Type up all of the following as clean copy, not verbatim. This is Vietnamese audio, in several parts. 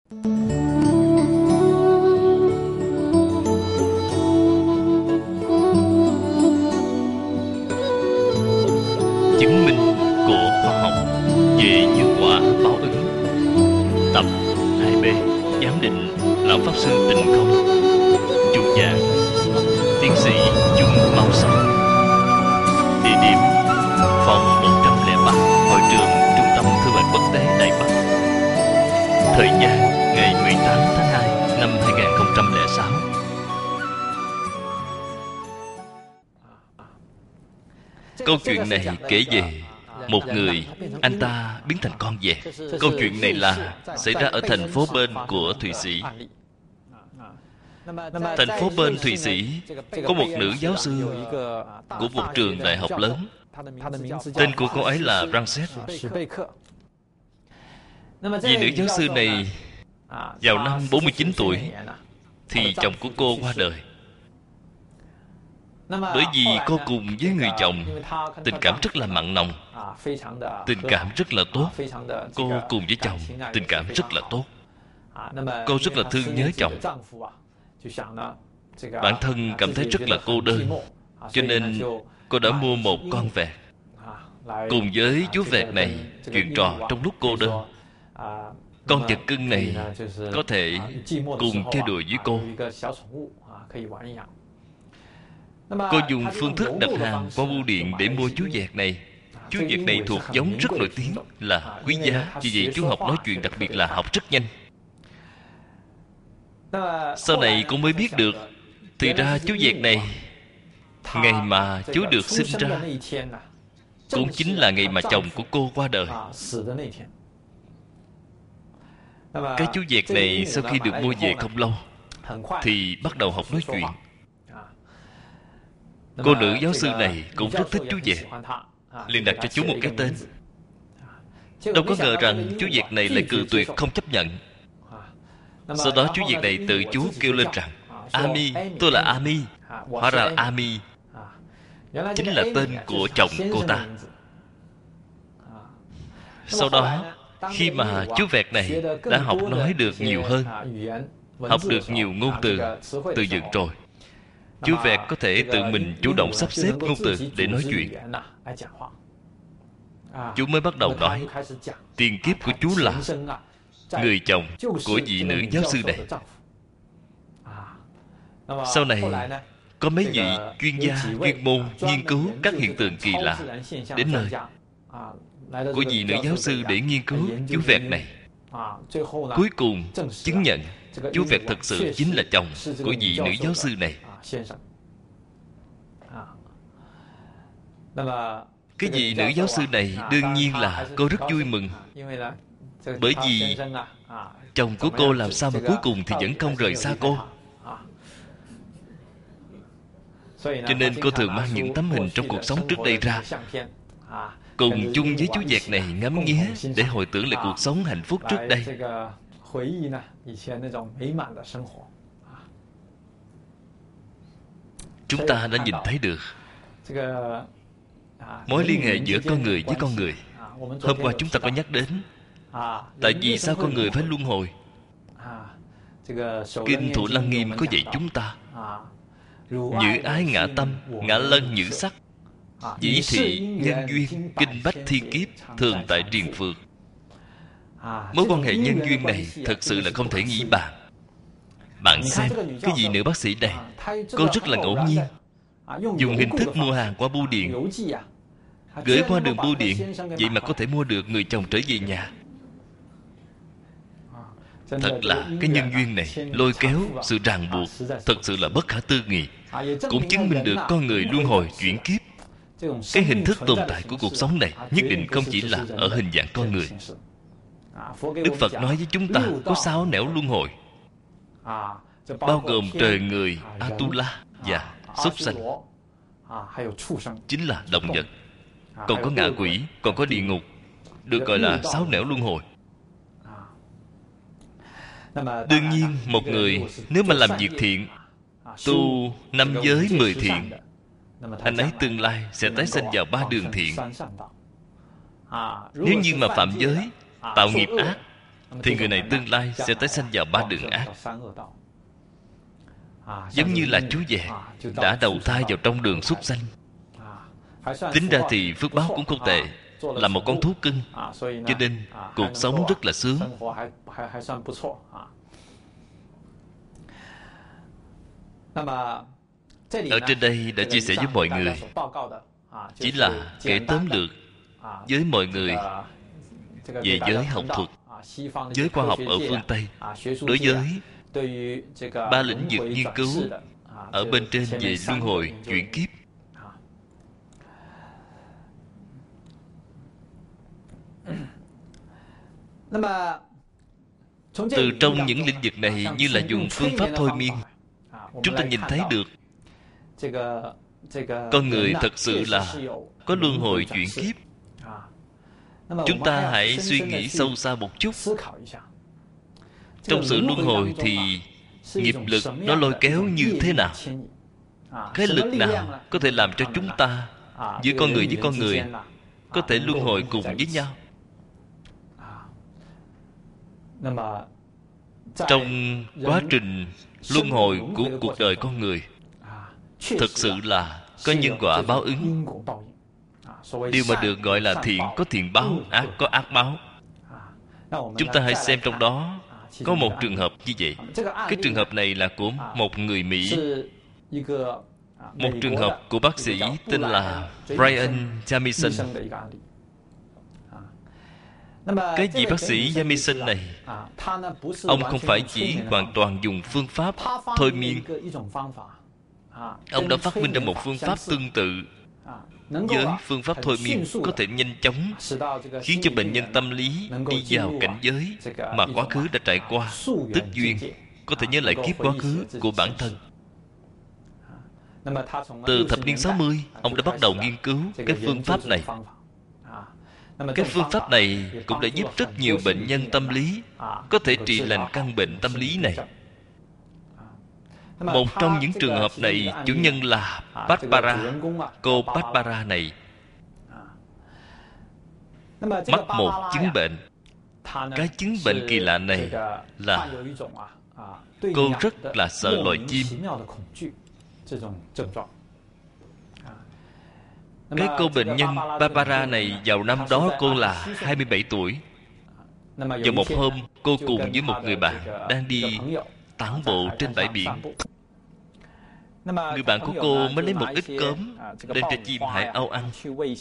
Chứng minh của khoa học về nhân quả báo ứng, tập 2B. Giám định lão pháp sư Tịnh Không. Chủ giảng tiến sĩ Chung Mao Song. Địa điểm phòng 103, hội trường Trung tâm Thương mại Quốc tế Đài Bắc. Thời gian ngày 18 tháng 2 năm 2006. Câu chuyện này kể về một người, anh ta biến thành con vẹt. Câu chuyện này là xảy ra ở thành phố Bern của Thụy Sĩ. Thành phố Bern, Thụy Sĩ có một nữ giáo sư của một trường đại học lớn. Tên của cô ấy là Frances. Vì nữ giáo sư này vào năm 49 tuổi thì chồng của cô qua đời. Bởi vì cô cùng với người chồng tình cảm rất là mặn nồng, tình cảm rất là tốt. Cô cùng với chồng tình cảm rất là tốt. Cô rất là thương nhớ chồng. Bản thân cảm thấy rất là cô đơn, cho nên cô đã mua một con vẹt. Cùng với chú vẹt này chuyện trò trong lúc cô đơn. Con vật cưng này có thể cùng chơi đùa với cô. Cô dùng phương thức đặt hàng qua bưu điện để mua chú vẹt này. Chú vẹt này thuộc giống rất nổi tiếng, là quý giá. Vì vậy chú học nói chuyện, đặc biệt là học rất nhanh. Sau này cô mới biết được, thì ra chú vẹt này, ngày mà chú được sinh ra cũng chính là ngày mà chồng của cô qua đời. Cái chú vẹt này sau khi được mua về không lâu thì bắt đầu học nói chuyện. Cô nữ giáo sư này cũng rất thích chú vẹt, liền đặt cho chú một cái tên. Đâu có ngờ rằng chú vẹt này lại cự tuyệt không chấp nhận. Sau đó chú vẹt này tự chú kêu lên rằng Ami, tôi là Ami. Hóa ra Ami chính là tên của chồng cô ta. Sau đó, khi mà chú vẹt này đã học nói được nhiều hơn, học được nhiều ngôn từ vựng rồi, chú vẹt có thể tự mình chủ động sắp xếp ngôn từ để nói chuyện. Chú mới bắt đầu nói tiền kiếp của chú là người chồng của vị nữ giáo sư này. Sau này có mấy vị chuyên gia chuyên môn nghiên cứu các hiện tượng kỳ lạ đến nơi của vị nữ giáo sư để nghiên cứu chú vẹt này. Cuối cùng chứng nhận chú vẹt thực sự chính là chồng của vị nữ giáo sư này. Cái vị nữ giáo sư này đương nhiên là cô rất vui mừng, bởi vì chồng của cô làm sao mà cuối cùng thì vẫn không rời xa cô. Cho nên cô thường mang những tấm hình trong cuộc sống trước đây ra, cùng chung với chú vẹt này ngắm nghía để hồi tưởng lại cuộc sống hạnh phúc trước đây. Chúng ta đã nhìn thấy được mối liên hệ giữa con người với con người. Hôm qua chúng ta có nhắc đến tại vì sao con người phải luân hồi. Kinh Thủ Lăng Nghiêm có dạy chúng ta nhữ ái ngã tâm, ngã lân nhữ sắc, dĩ thị nhân duyên, kinh bách thiên kiếp, thường tại triền phược. Mối quan hệ nhân duyên này thật sự là không thể nghĩ bàn. Bạn xem cái vị nữ bác sĩ này, cô rất là ngẫu nhiên dùng hình thức mua hàng qua bưu điện, gửi qua đường bưu điện, vậy mà có thể mua được người chồng trở về nhà. Thật là cái nhân duyên này lôi kéo sự ràng buộc, thật sự là bất khả tư nghị. Cũng chứng minh được con người luân hồi chuyển kiếp. Cái hình thức tồn tại của cuộc sống này nhất định không chỉ là ở hình dạng con người. Đức Phật nói với chúng ta có 6 nẻo luân hồi, bao gồm trời người, Atula và súc sanh, chính là động vật. Còn có ngạ quỷ, còn có địa ngục, được gọi là 6 nẻo luân hồi. Đương nhiên một người nếu mà làm việc thiện, tu 5 giới 10 thiện, anh ấy tương lai sẽ tái sanh vào 3 đường thiện. Nếu như mà phạm giới, tạo nghiệp ác, thì người này tương lai sẽ tái sanh vào ba đường ác. Giống như là chú già đã đầu thai vào trong đường súc sanh. Tính ra thì phước báo cũng không tệ, là một con thú cưng, cho nên cuộc sống rất là sướng. Ở trên đây đã chia sẻ với mọi người, chỉ là kể tóm lược với mọi người về giới học thuật, giới khoa học ở phương Tây đối với ba lĩnh vực nghiên cứu ở bên trên về luân hồi chuyển kiếp. Từ trong những lĩnh vực này, như là dùng phương pháp thôi miên, chúng ta nhìn thấy được con người thật sự là có luân hồi chuyển kiếp. Chúng ta hãy suy nghĩ sâu xa một chút. Trong sự luân hồi thì nghiệp lực nó lôi kéo như thế nào? Cái lực nào có thể làm cho chúng ta giữa con người với con người có thể luân hồi cùng với nhau? Trong quá trình luân hồi của cuộc đời con người, thực sự là có nhân quả báo ứng. Điều mà được gọi là thiện có thiện báo, ác có ác báo. Chúng ta hãy xem trong đó có một trường hợp như vậy. Cái trường hợp này là của một người Mỹ, một trường hợp của bác sĩ tên là Brian Jamison. Cái vị bác sĩ Jamison này, ông không phải chỉ hoàn toàn dùng phương pháp thôi miên. Ông đã phát minh ra một phương pháp tương tự với phương pháp thôi miên, có thể nhanh chóng khiến cho bệnh nhân tâm lý đi vào cảnh giới mà quá khứ đã trải qua, tức duyên, có thể nhớ lại kiếp quá khứ của bản thân. Từ thập niên 60, ông đã bắt đầu nghiên cứu cái phương pháp này. Cái phương pháp này cũng đã giúp rất nhiều bệnh nhân tâm lý có thể trị lành căn bệnh tâm lý này. Một trong những trường hợp này, chủ nhân là Barbara. Cô Barbara này mắc một chứng bệnh. Cái chứng bệnh kỳ lạ này là cô rất là sợ loài chim. Cái cô bệnh nhân Barbara này, vào năm đó cô là 27 tuổi. Vào một hôm, cô cùng với một người bạn đang đi tản bộ trên bãi biển. Người bạn của cô mới lấy một ít cớm đem cho chim hải âu ăn.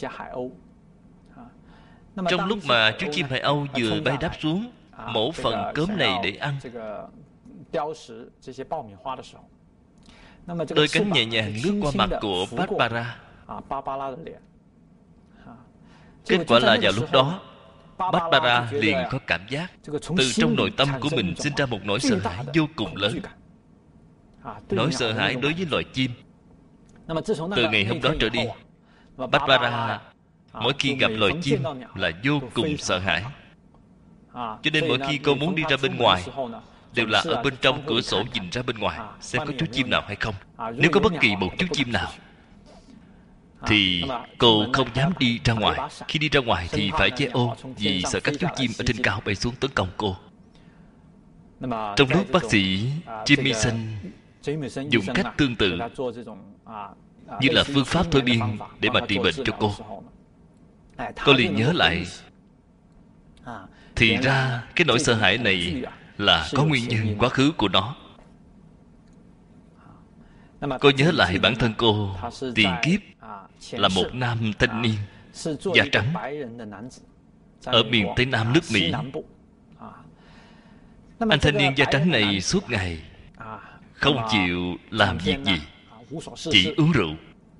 Trong lúc mà chú chim hải âu vừa bay đáp xuống, mổ phần cớm này để ăn, đôi cánh nhẹ nhàng lướt qua mặt của Barbara. Kết quả là vào lúc đó, Barbara liền có cảm giác từ trong nội tâm của mình sinh ra một nỗi sợ hãi vô cùng lớn. Nỗi sợ hãi đối với loài chim. Từ ngày hôm đó trở đi, Barbara mỗi khi gặp loài chim là vô cùng sợ hãi. Cho nên mỗi khi cô muốn đi ra bên ngoài, đều là ở bên trong cửa sổ nhìn ra bên ngoài xem có chú chim nào hay không. Nếu có bất kỳ một chú chim nào thì cô không dám đi ra ngoài. Khi đi ra ngoài thì phải che ô, vì sợ các chú chim ở trên cao bay xuống tấn công cô. Trong lúc bác sĩ Jamison dùng cách tương tự như là phương pháp thôi miên để mà trị bệnh cho cô liền nhớ lại, thì ra cái nỗi sợ hãi này là có nguyên nhân quá khứ của nó. Cô nhớ lại bản thân cô tiền kiếp là một nam thanh niên da trắng ở miền Tây Nam nước Mỹ. Anh thanh niên da trắng này suốt ngày không chịu làm việc gì, chỉ uống rượu.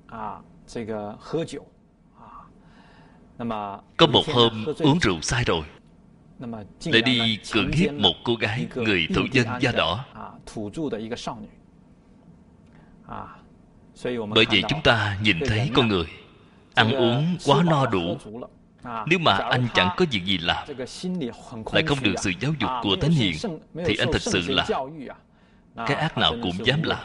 Có một hôm uống rượu say rồi, lại đi cưỡng hiếp một cô gái người thổ dân da đỏ. Bởi vậy chúng ta nhìn thấy con người ăn uống quá no đủ. Nếu mà anh chẳng có việc gì làm, lại không được sự giáo dục của thánh hiền, thì anh thật sự là cái ác nào cũng dám làm.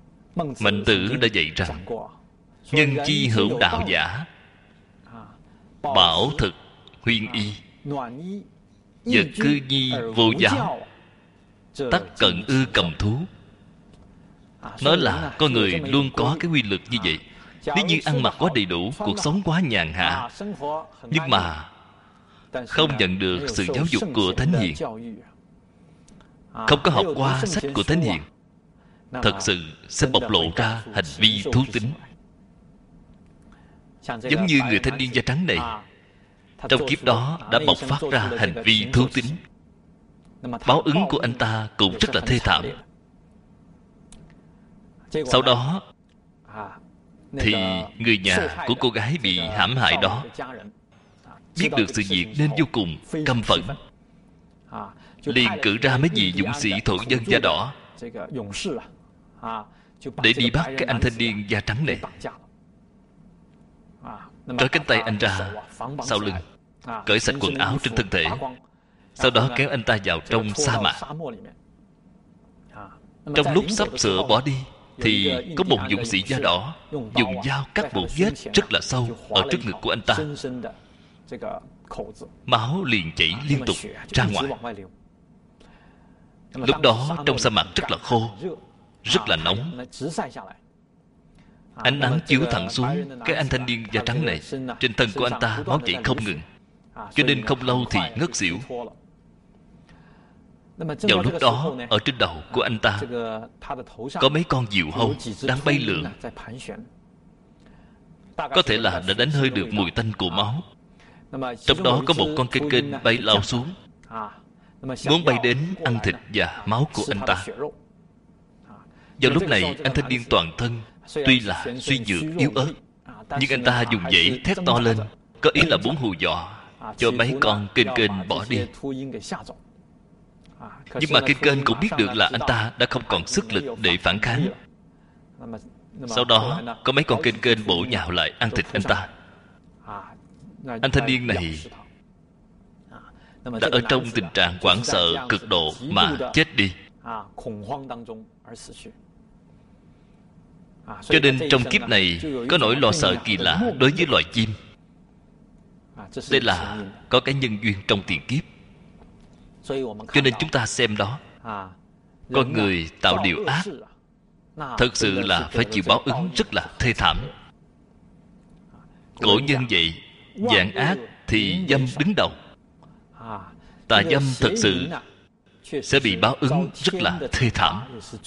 Mạnh Tử đã dạy rằng nhân chi hữu đạo giả, bảo thực huyên y, vật cư nhi vô giáo, tắc cận ư cầm thú. Nói là con người luôn có cái quy luật như vậy. Nếu như ăn mặc quá đầy đủ, cuộc sống quá nhàn hạ, nhưng mà không nhận được sự giáo dục của Thánh Hiền, không có học qua sách của Thánh Hiền, thật sự sẽ bộc lộ ra hành vi thú tính. Giống như người thanh niên da trắng này, trong kiếp đó đã bộc phát ra hành vi thú tính. Báo ứng của anh ta cũng rất là thê thảm. Sau đó thì người nhà của cô gái bị hãm hại đó biết được sự việc nên vô cùng căm phẫn, liền cử ra mấy vị dũng sĩ thổ dân da đỏ để đi bắt cái anh thanh niên da trắng này, cởi cánh tay anh ra sau lưng, cởi sạch quần áo trên thân thể, sau đó kéo anh ta vào trong sa mạc. Trong lúc sắp sửa bỏ đi thì có một dũng sĩ da đỏ dùng dao cắt một vết rất là sâu ở trước ngực của anh ta. Máu liền chảy liên tục ra ngoài. Lúc đó trong sa mạc rất là khô, rất là nóng. Ánh nắng chiếu thẳng xuống cái anh thanh niên da trắng này. Trên thân của anh ta máu chảy không ngừng, cho nên không lâu thì ngất xỉu. Vào lúc đó, ở trên đầu của anh ta có mấy con diều hâu đang bay lượn, có thể là đã đánh hơi được mùi tanh của máu. Trong đó có một con kênh kênh bay lao xuống, muốn bay đến ăn thịt và máu của anh ta. Vào lúc này, anh thanh niên toàn thân tuy là suy nhược yếu ớt, nhưng anh ta dùng dãy thét to lên, có ý là muốn hù dọa cho mấy con kênh kênh bỏ đi. Nhưng mà kênh kênh cũng biết được là anh ta đã không còn sức lực để phản kháng. Sau đó có mấy con kênh kênh bổ nhào lại ăn thịt anh ta. Anh thanh niên này đã ở trong tình trạng hoảng sợ cực độ mà chết đi. Cho nên trong kiếp này có nỗi lo sợ kỳ lạ đối với loài chim. Đây là có cái nhân duyên trong tiền kiếp. Cho nên chúng ta xem đó, con người tạo điều ác thật sự là phải chịu báo ứng rất là thê thảm. Cổ nhân vậy, dạng ác thì dâm đứng đầu. Tà dâm thật sự sẽ bị báo ứng rất là thê thảm,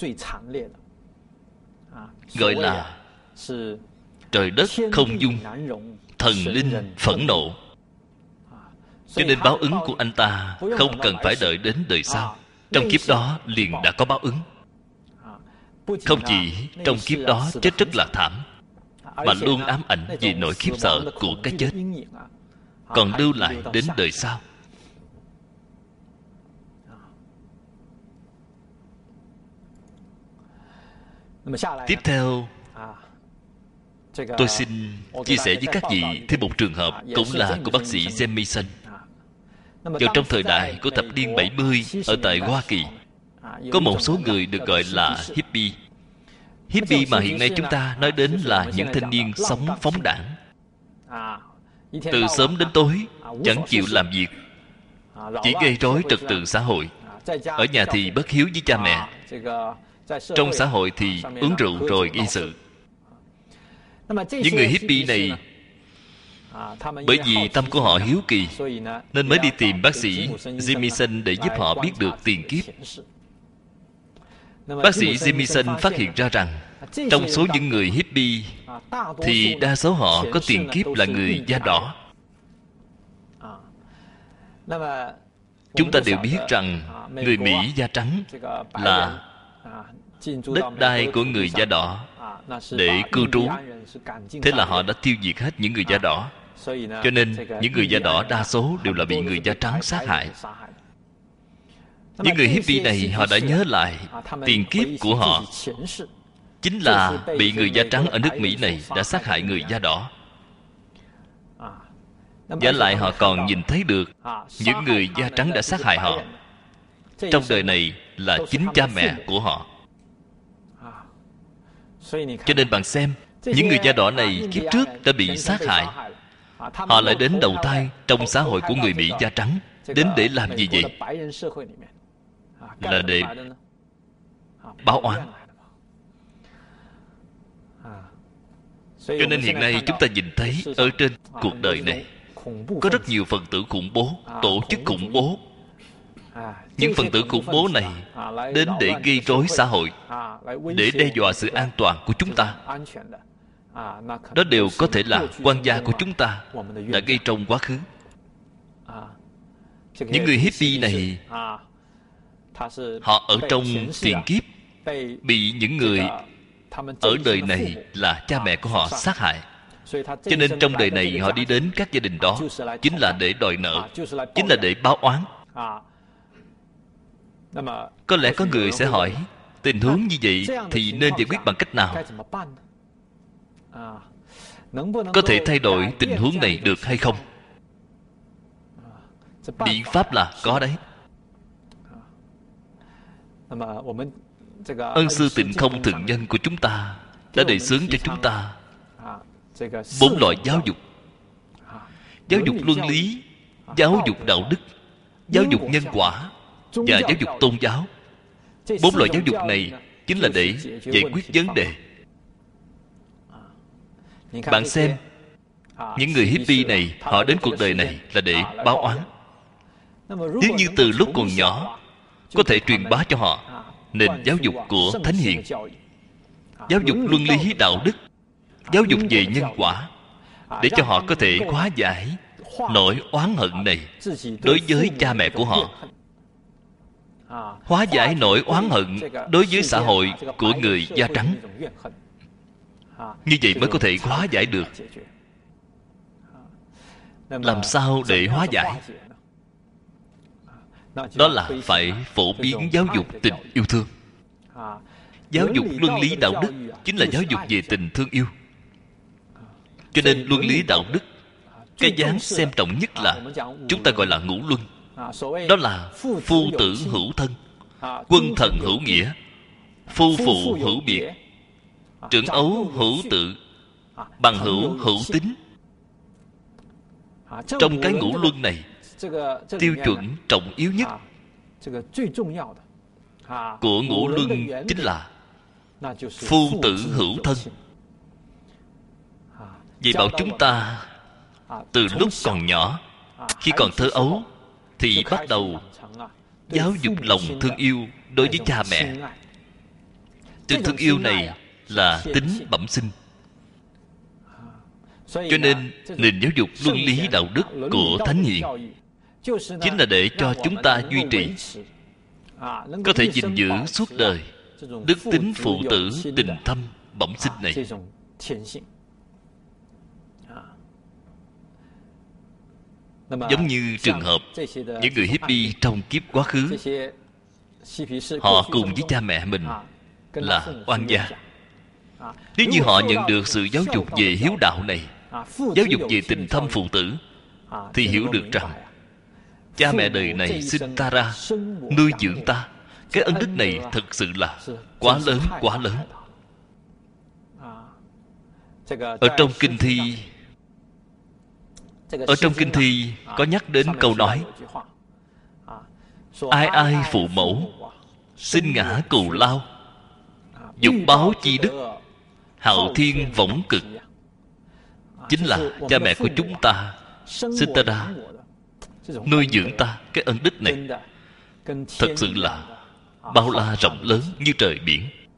gọi là trời đất không dung, thần linh phẫn nộ. Cho nên báo ứng của anh ta không cần phải đợi đến đời sau, trong kiếp đó liền đã có báo ứng. Không chỉ trong kiếp đó chết rất là thảm, mà luôn ám ảnh về nỗi khiếp sợ của cái chết, còn lưu lại đến đời sau. Tiếp theo, tôi xin chia sẻ với các vị thêm một trường hợp, cũng là của bác sĩ Jamieson. Vào trong thời đại của thập niên 70 ở tại Hoa Kỳ, có một số người được gọi là hippie. Hippie mà hiện nay chúng ta nói đến là những thanh niên sống phóng đãng, từ sớm đến tối chẳng chịu làm việc, chỉ gây rối trật tự xã hội. Ở nhà thì bất hiếu với cha mẹ, trong xã hội thì uống rượu rồi gây sự. Những người hippie này bởi vì tâm của họ hiếu kỳ nên mới đi tìm bác sĩ Jamieson để giúp họ biết được tiền kiếp. Bác sĩ Jamieson phát hiện ra rằng trong số những người hippie thì đa số họ có tiền kiếp là người da đỏ. Chúng ta đều biết rằng người Mỹ da trắng là đất đai của người da đỏ để cư trú. Thế là họ đã tiêu diệt hết những người da đỏ. Cho nên những người da đỏ đa số đều là bị người da trắng sát hại. Những người hippie này họ đã nhớ lại tiền kiếp của họ chính là bị người da trắng ở nước Mỹ này đã sát hại người da đỏ. Và lại họ còn nhìn thấy được những người da trắng đã sát hại họ trong đời này là chính cha mẹ của họ. Cho nên bạn xem, những người da đỏ này kiếp trước đã bị sát hại, Họ lại đến đầu thai trong xã hội của người Mỹ da trắng. Đến để làm gì vậy? Là để báo oán. Cho nên hiện nay chúng ta nhìn thấy ở trên cuộc đời này có rất nhiều phần tử khủng bố, tổ chức khủng bố. Những phần tử khủng bố này đến để gây rối xã hội, để đe dọa sự an toàn của chúng ta. Đó đều có thể là quan gia của chúng ta đã gây trong quá khứ. Những người hippie này, họ ở trong tiền kiếp bị những người ở đời này là cha mẹ của họ sát hại. Cho nên trong đời này họ đi đến các gia đình đó chính là để đòi nợ, chính là để báo oán. Có lẽ có người sẽ hỏi, tình huống như vậy thì nên giải quyết bằng cách nào? Có thể thay đổi tình huống này được hay không? Biện pháp là có đấy. Ân sư Tịnh Không Thượng Nhân của chúng ta đã đề xướng cho chúng ta 4 loại giáo dục. Giáo dục luân lý, giáo dục đạo đức, giáo dục nhân quả và giáo dục tôn giáo. 4 loại giáo dục này chính là để giải quyết vấn đề. Bạn xem, những người hippie này, họ đến cuộc đời này là để báo oán. Nếu như từ lúc còn nhỏ có thể truyền bá cho họ nền giáo dục của Thánh Hiền, giáo dục luân lý đạo đức, giáo dục về nhân quả, để cho họ có thể hóa giải nỗi oán hận này đối với cha mẹ của họ, hóa giải nỗi oán hận đối với xã hội của người da trắng. Như vậy mới có thể hóa giải được. Làm sao để hóa giải? Đó là phải phổ biến giáo dục tình yêu thương. Giáo dục luân lý đạo đức chính là giáo dục về tình thương yêu. Cho nên luân lý đạo đức, cái dáng xem trọng nhất là chúng ta gọi là ngũ luân. Đó là phu tử hữu thân, quân thần hữu nghĩa, phu phụ hữu biệt, trưởng ấu hữu tự, bằng hữu hữu tín. Trong cái ngũ luân này, tiêu chuẩn trọng yếu nhất của ngũ luân chính là phu tử hữu thân. Vậy bảo chúng ta từ lúc còn nhỏ, khi còn thơ ấu, thì bắt đầu giáo dục lòng thương yêu đối với cha mẹ. Tình thương yêu này là tính bẩm sinh. Cho nên nền giáo dục luân lý đạo đức của Thánh Hiền chính là để cho chúng ta duy trì, có thể gìn giữ suốt đời đức tính phụ tử tình thâm bẩm sinh này. Giống như trường hợp những người hippie trong kiếp quá khứ, họ cùng với cha mẹ mình là oan gia. Nếu như họ nhận được sự giáo dục về hiếu đạo này, giáo dục về tình thâm phụ tử, thì hiểu được rằng cha mẹ đời này sinh ta ra, nuôi dưỡng ta, cái ân đức này thật sự là quá lớn, quá lớn. Ở trong kinh thi có nhắc đến câu nói: ai ai phụ mẫu, sinh ngã cù lao, dục báo chi đức, hạo thiên võng cực. Chính là cha mẹ của chúng ta sinh ta ra, nuôi dưỡng ta, cái ân đức này thật sự là bao la rộng lớn như trời biển.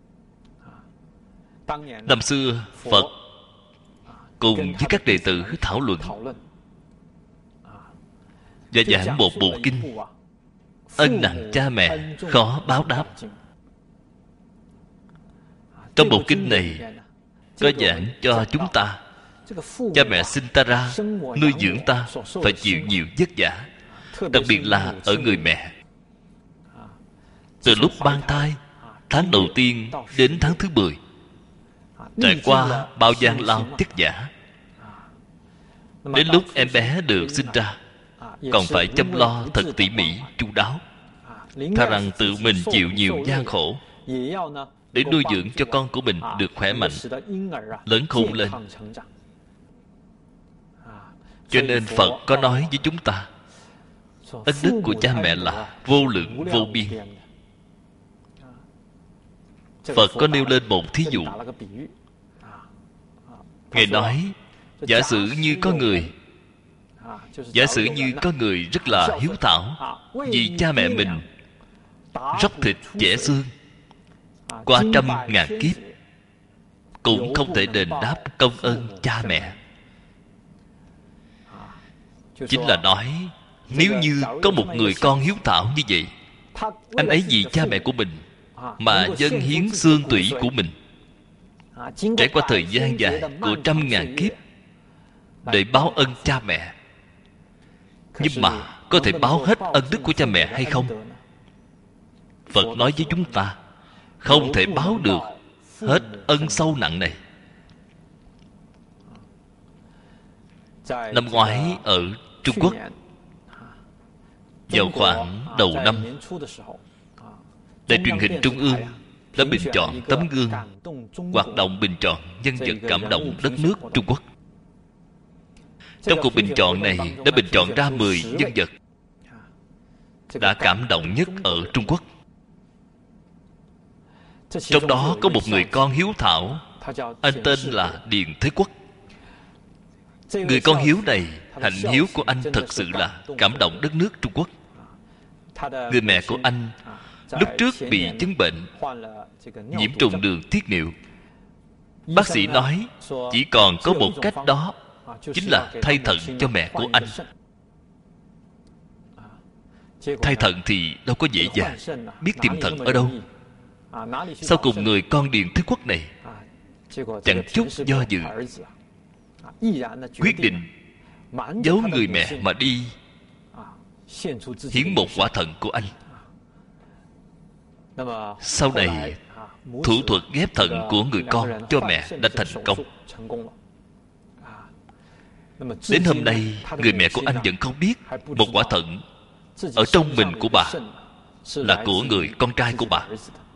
Năm xưa Phật cùng với các đệ tử thảo luận và giảng một bộ kinh ân nặng cha mẹ khó báo đáp. Trong bộ kinh này có giảng cho chúng ta cha mẹ sinh ta ra, nuôi dưỡng ta phải chịu nhiều vất vả, đặc biệt là ở người mẹ. Từ lúc mang thai, tháng đầu tiên đến tháng thứ 10, trải qua bao gian lao vất vả. Đến lúc em bé được sinh ra, còn phải chăm lo thật tỉ mỉ, chu đáo. Thà rằng tự mình chịu nhiều gian khổ để nuôi dưỡng cho con của mình được khỏe mạnh, lớn khôn lên. Cho nên Phật có nói với chúng ta, ân đức của cha mẹ là vô lượng vô biên. Phật có nêu lên một thí dụ. Ngài nói, giả sử như có người rất là hiếu thảo, vì cha mẹ mình róc thịt chẻ xương qua trăm ngàn kiếp, cũng không thể đền đáp công ơn cha mẹ. Chính là nói, nếu như có một người con hiếu thảo như vậy, anh ấy vì cha mẹ của mình mà dâng hiến xương tủy của mình, trải qua thời gian dài của trăm ngàn kiếp để báo ân cha mẹ. Nhưng mà có thể báo hết ân đức của cha mẹ hay không? Phật nói với chúng ta, không thể báo được hết ân sâu nặng này. Năm ngoái ở Trung Quốc, vào khoảng đầu năm, đài truyền hình Trung ương đã bình chọn tấm gương hoạt động bình chọn nhân vật cảm động đất nước Trung Quốc. Trong cuộc bình chọn này đã bình chọn ra 10 nhân vật đã cảm động nhất ở Trung Quốc. Trong đó có một người con hiếu thảo, anh tên là Điền Thế Quốc. Người con hiếu này, hạnh hiếu của anh thật sự là cảm động đất nước Trung Quốc. Người mẹ của anh lúc trước bị chứng bệnh nhiễm trùng đường tiết niệu. Bác sĩ nói chỉ còn có một cách đó, chính là thay thận cho mẹ của anh. Thay thận thì đâu có dễ dàng, biết tìm thận ở đâu. Sau cùng người con Điền Thế Quốc này chẳng chút do dự, quyết định giấu người mẹ mà đi hiến một quả thận của anh. Sau này thủ thuật ghép thận của người con cho mẹ đã thành công. Đến hôm nay, người mẹ của anh vẫn không biết một quả thận ở trong mình của bà là của người con trai của bà.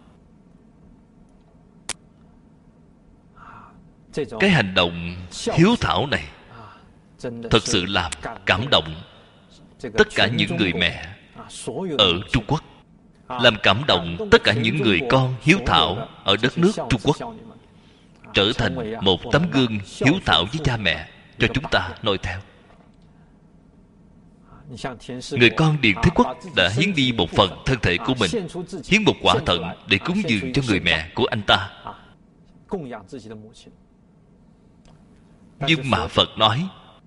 Cái hành động hiếu thảo này thật sự làm cảm động tất cả những người mẹ ở Trung Quốc, làm cảm động tất cả những người con hiếu thảo ở đất nước Trung Quốc, trở thành một tấm gương hiếu thảo với cha mẹ cho chúng ta noi theo. Người con Điền Thế Quốc đã hiến đi một phần thân thể của mình, hiến một quả thận để cúng dường cho người mẹ của anh ta. Nhưng mà Phật nói,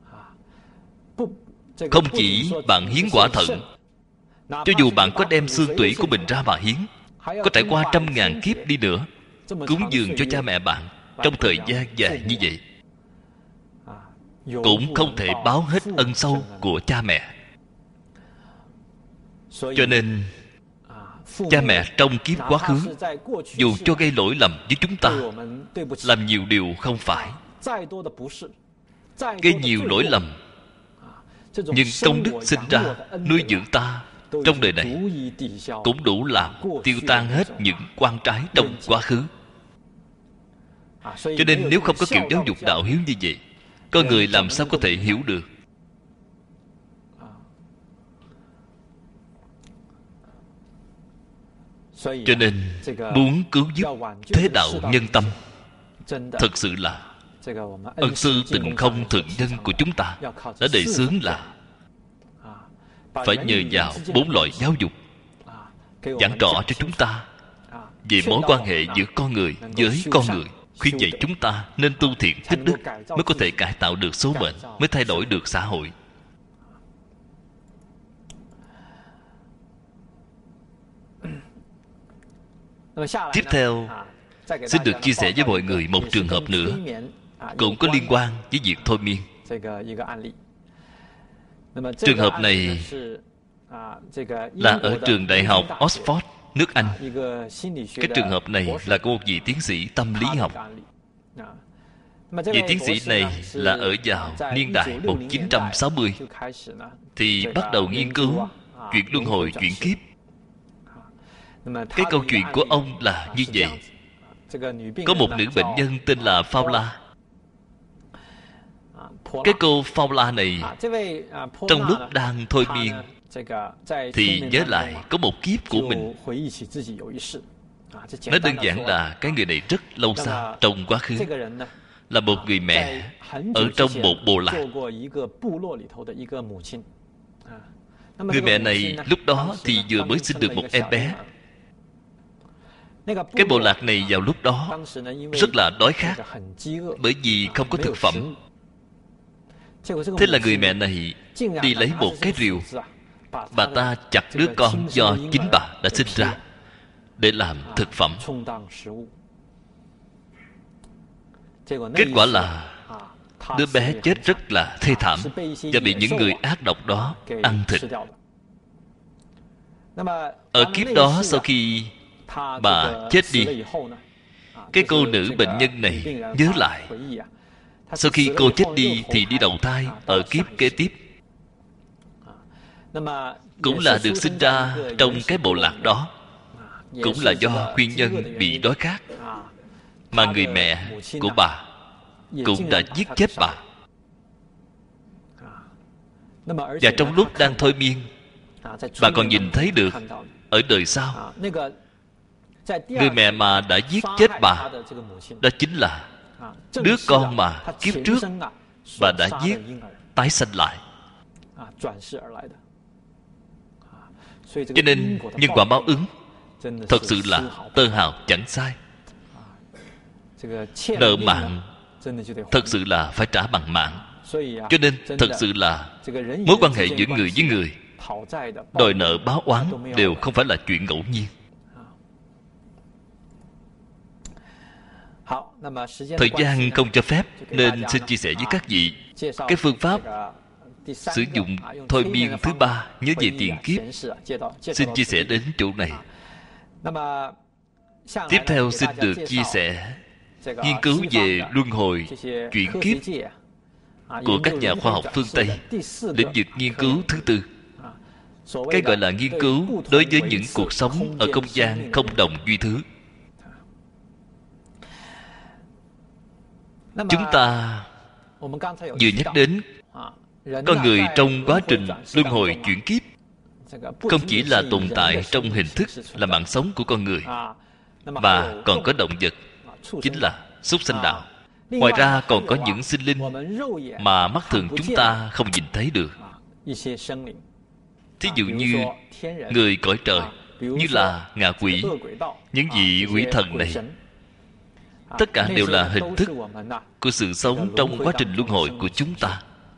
không chỉ bạn hiến quả thận, cho dù bạn có đem xương tủy của mình ra mà hiến, có trải qua trăm ngàn kiếp đi nữa, cúng dường cho cha mẹ bạn trong thời gian dài như vậy, cũng không thể báo hết ân sâu của cha mẹ. Cho nên cha mẹ trong kiếp quá khứ, dù cho gây lỗi lầm với chúng ta, làm nhiều điều không phải, gây nhiều lỗi lầm, nhưng công đức sinh ra nuôi dưỡng ta trong đời này cũng đủ làm tiêu tan hết những oan trái trong quá khứ. Cho nên nếu không có kiểu giáo dục đạo hiếu như vậy, con người làm sao có thể hiểu được. Cho nên muốn cứu giúp thế đạo nhân tâm, thật sự là ân sư Tịnh Không Thượng Nhân của chúng ta đã đề xướng là phải nhờ vào 4 loại giáo dục, giảng rõ cho chúng ta về mối quan hệ giữa con người với con người, khuyên dạy chúng ta nên tu thiện tích đức, mới có thể cải tạo được số mệnh, mới thay đổi được xã hội. Tiếp theo, xin được chia sẻ với mọi người một trường hợp nữa, cũng có liên quan với việc thôi miên. Trường hợp này là ở trường đại học Oxford, nước Anh. Cái trường hợp này là của một vị tiến sĩ tâm lý học. Vị tiến sĩ này là ở vào niên đại 1960 thì bắt đầu nghiên cứu chuyện luân hồi, chuyển kiếp. Cái câu chuyện của ông là như vậy. Có một nữ bệnh nhân tên là Paula. Cái cô Paula này trong lúc đang thôi miên thì nhớ lại có một kiếp của mình. Nói đơn giản là cái người này rất lâu xa trong quá khứ, là một người mẹ ở trong một bộ lạc. Người mẹ này lúc đó thì vừa mới sinh được một em bé. Cái bộ lạc này vào lúc đó rất là đói khát, bởi vì không có thực phẩm. Thế là người mẹ này đi lấy một cái rìu, bà ta chặt đứa con do chính bà đã sinh ra để làm thực phẩm. Kết quả là đứa bé chết rất là thê thảm và bị những người ác độc đó ăn thịt. Ở kiếp đó, sau khi bà chết đi, cái cô nữ bệnh nhân này nhớ lại, sau khi cô chết đi thì đi đầu thai ở kiếp kế tiếp, cũng là được sinh ra trong cái bộ lạc đó, cũng là do nguyên nhân bị đói khát mà người mẹ của bà cũng đã giết chết bà. Và trong lúc đang thôi miên, bà còn nhìn thấy được ở đời sau, người mẹ mà đã giết chết bà, đó chính là đứa con mà kiếp trước bà đã giết tái sanh lại. Cho nên nhân quả báo ứng thật sự là tơ hào chẳng sai. Nợ mạng thật sự là phải trả bằng mạng. Cho nên thật sự là mối quan hệ giữa người với người, đòi nợ báo oán đều không phải là chuyện ngẫu nhiên. Thời gian không cho phép, nên xin chia sẻ với các vị cái phương pháp sử dụng thôi miên thứ ba, nhớ về tiền kiếp. Xin chia sẻ đến chỗ này. Tiếp theo xin được chia sẻ nghiên cứu về luân hồi, chuyển kiếp của các nhà khoa học phương Tây, lĩnh vực nghiên cứu thứ tư. Cái gọi là nghiên cứu đối với những cuộc sống ở không gian không đồng duy thứ. Chúng ta vừa nhắc đến con người trong quá trình luân hồi chuyển kiếp không chỉ là tồn tại trong hình thức là mạng sống của con người, mà còn có động vật, chính là súc sanh đạo. Ngoài ra còn có những sinh linh mà mắt thường chúng ta không nhìn thấy được. Thí dụ như người cõi trời, như là ngạ quỷ, những vị quỷ thần này, tất cả đều là hình thức của sự sống trong quá trình luân hồi của chúng ta.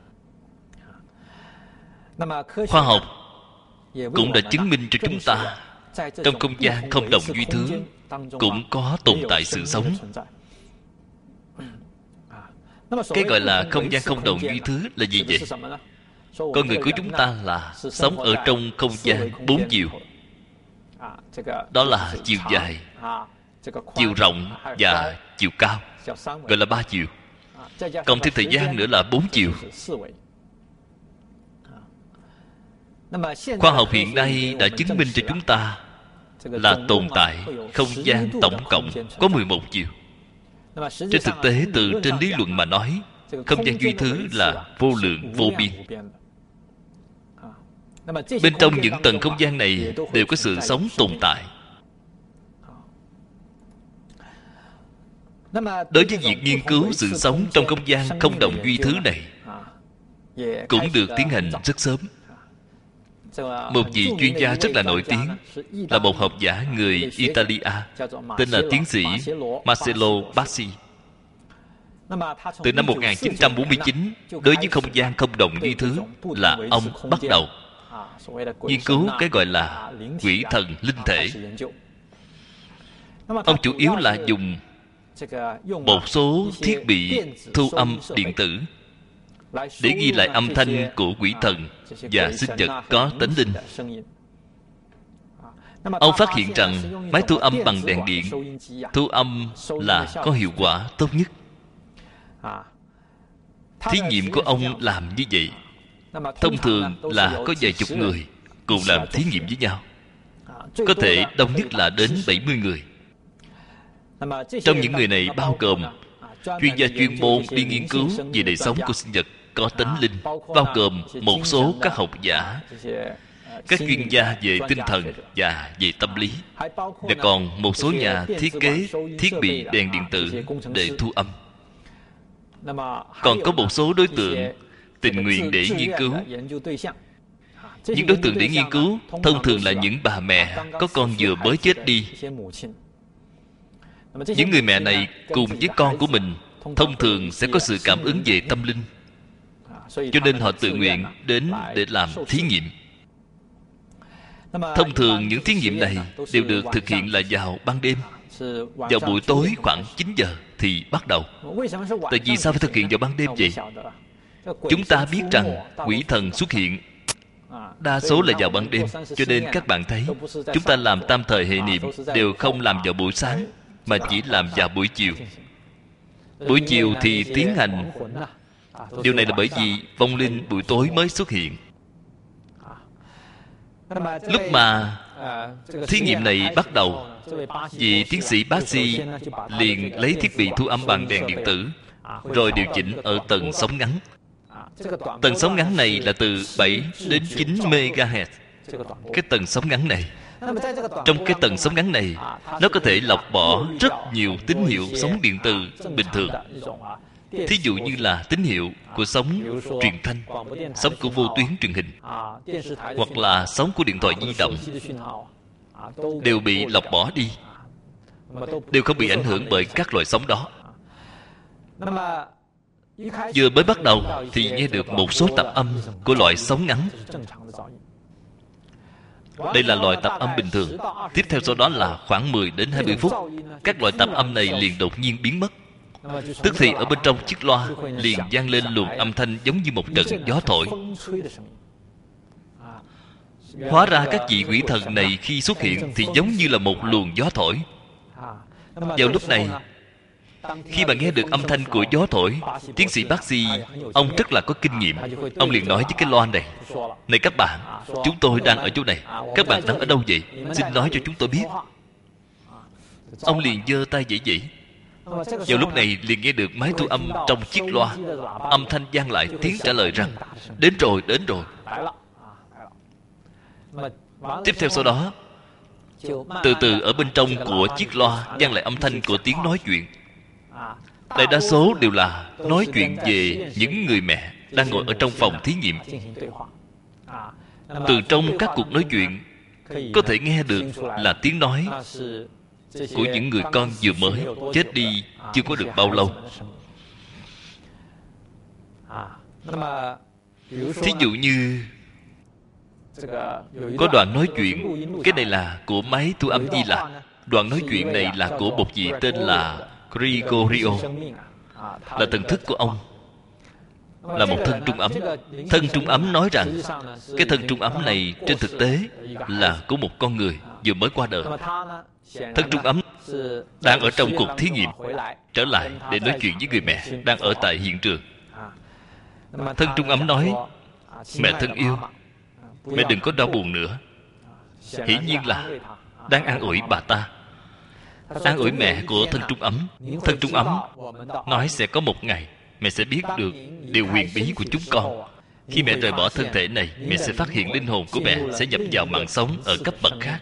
Khoa học cũng đã chứng minh cho chúng ta trong không gian không đồng duy thứ cũng có tồn tại sự sống. Cái gọi là không gian không đồng duy thứ là gì vậy? Con người của chúng ta là sống ở trong không gian 4 chiều. Đó là chiều dài, chiều rộng và chiều cao, gọi là 3 chiều. Cộng thêm thời gian nữa là 4 chiều. Khoa học hiện nay đã chứng minh cho chúng ta là tồn tại không gian tổng cộng có 11 chiều. Trên thực tế, từ trên lý luận mà nói, không gian duy thứ là vô lượng vô biên. Bên trong những tầng không gian này đều có sự sống tồn tại. Đối với việc nghiên cứu sự sống trong không gian không đồng duy thứ này cũng được tiến hành rất sớm. Một vị chuyên gia rất là nổi tiếng là một học giả người Italia, tên là tiến sĩ Marcello Bassi. Từ năm 1949, đối với không gian không đồng duy thứ là ông bắt đầu nghiên cứu cái gọi là quỷ thần linh thể. Ông chủ yếu là dùng một số thiết bị thu âm điện tử để ghi lại âm thanh của quỷ thần và sinh vật có tánh linh. Ông phát hiện rằng máy thu âm bằng đèn điện thu âm là có hiệu quả tốt nhất. Thí nghiệm của ông làm như vậy. Thông thường là có vài chục người cùng làm thí nghiệm với nhau, có thể đông nhất là đến 70 người. Trong những người này bao gồm chuyên gia chuyên môn đi nghiên cứu về đời sống của sinh vật, có tánh linh, bao gồm một số các học giả, các chuyên gia về tinh thần và về tâm lý, và còn một số nhà thiết kế thiết bị đèn điện tử để thu âm. Còn có một số đối tượng tình nguyện để nghiên cứu. Những đối tượng để nghiên cứu thông thường là những bà mẹ có con vừa mới chết đi. Những người mẹ này cùng với con của mình thông thường sẽ có sự cảm ứng về tâm linh, cho nên họ tự nguyện đến để làm thí nghiệm. Thông thường những thí nghiệm này đều được thực hiện là vào ban đêm. Vào buổi tối khoảng 9 giờ thì bắt đầu. Tại vì sao phải thực hiện vào ban đêm vậy? Chúng ta biết rằng quỷ thần xuất hiện đa số là vào ban đêm, cho nên các bạn thấy chúng ta làm tam thời hệ niệm đều không làm vào buổi sáng, mà chỉ làm vào buổi chiều. Buổi chiều thì tiến hành. Điều này là bởi vì vong linh buổi tối mới xuất hiện. Lúc mà thí nghiệm này bắt đầu, vị tiến sĩ Bác-si liền lấy thiết bị thu âm bằng đèn điện tử, rồi điều chỉnh ở tần sóng ngắn. Tần sóng ngắn này là từ 7 đến 9 MHz. Cái tần sóng ngắn này, trong cái tần sóng ngắn này, nó có thể lọc bỏ rất nhiều tín hiệu sóng điện từ bình thường. Thí dụ như là tín hiệu của sóng truyền thanh, sóng của vô tuyến truyền hình, hoặc là sóng của điện thoại di động, đều bị lọc bỏ đi, đều không bị ảnh hưởng bởi các loại sóng đó. Vừa mới bắt đầu thì nghe được một số tạp âm của loại sóng ngắn. Đây là loại tạp âm bình thường. Tiếp theo sau đó là khoảng 10 đến 20 phút, các loại tạp âm này liền đột nhiên biến mất. Tức thì ở bên trong chiếc loa liền vang lên luồng âm thanh giống như một trận gió thổi. Hóa ra các vị quỷ thần này khi xuất hiện thì giống như là một luồng gió thổi. Vào lúc này, khi mà nghe được âm thanh của gió thổi, tiến sĩ Bác-si, ông rất là có kinh nghiệm. Ông liền nói với cái loa này: "Này các bạn, chúng tôi đang ở chỗ này. Các bạn đang ở đâu vậy? Xin nói cho chúng tôi biết." Ông liền giơ tay vẫy vẫy. Vào lúc này liền nghe được máy thu âm trong chiếc loa, âm thanh vang lại tiếng trả lời rằng: "Đến rồi, đến rồi." Tiếp theo sau đó, từ từ ở bên trong của chiếc loa vang lại âm thanh của tiếng nói chuyện. Đại đa số đều là nói chuyện về những người mẹ đang ngồi ở trong phòng thí nghiệm. Từ trong các cuộc nói chuyện có thể nghe được là tiếng nói của những người con vừa mới chết đi chưa có được bao lâu. Thí dụ như có đoạn nói chuyện, cái này là của máy thu âm Di Lặc. Đoạn nói chuyện này là của một vị tên là Gregorio, là thần thức của ông, là một thân trung ấm. Thân trung ấm nói rằng cái thân trung ấm này trên thực tế là của một con người vừa mới qua đời. Thân trung ấm đang ở trong cuộc thí nghiệm, trở lại để nói chuyện với người mẹ đang ở tại hiện trường. Thân trung ấm nói: "Mẹ thân yêu, mẹ đừng có đau buồn nữa." Hiển nhiên là đang an ủi bà ta, an ủi mẹ của thân trung ấm. Thân trung ấm nói sẽ có một ngày mẹ sẽ biết được điều huyền bí của chúng con. Khi mẹ rời bỏ thân thể này, mẹ sẽ phát hiện linh hồn của mẹ sẽ nhập vào mạng sống ở cấp bậc khác.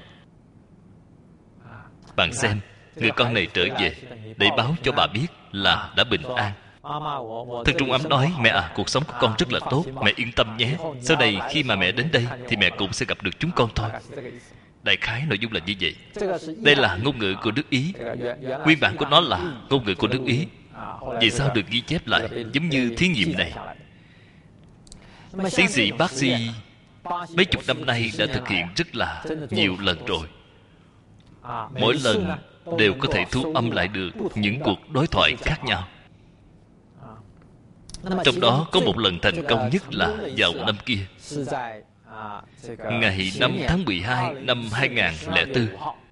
Bạn xem, người con này trở về để báo cho bà biết là đã bình an. Thân trung ấm nói: "Mẹ à, cuộc sống của con rất là tốt, mẹ yên tâm nhé. Sau này khi mà mẹ đến đây thì mẹ cũng sẽ gặp được chúng con thôi." Đại khái nội dung là như vậy. Đây là ngôn ngữ của nước Ý. Nguyên bản của nó là ngôn ngữ của nước Ý. Vì sao được ghi chép lại giống như thí nghiệm này? Tiến sĩ Bác-si mấy chục năm nay đã thực hiện rất là nhiều lần rồi. Mỗi lần đều có thể thu âm lại được những cuộc đối thoại khác nhau. Trong đó có một lần thành công nhất là vào năm kia, ngày 5 tháng 12 năm 2004.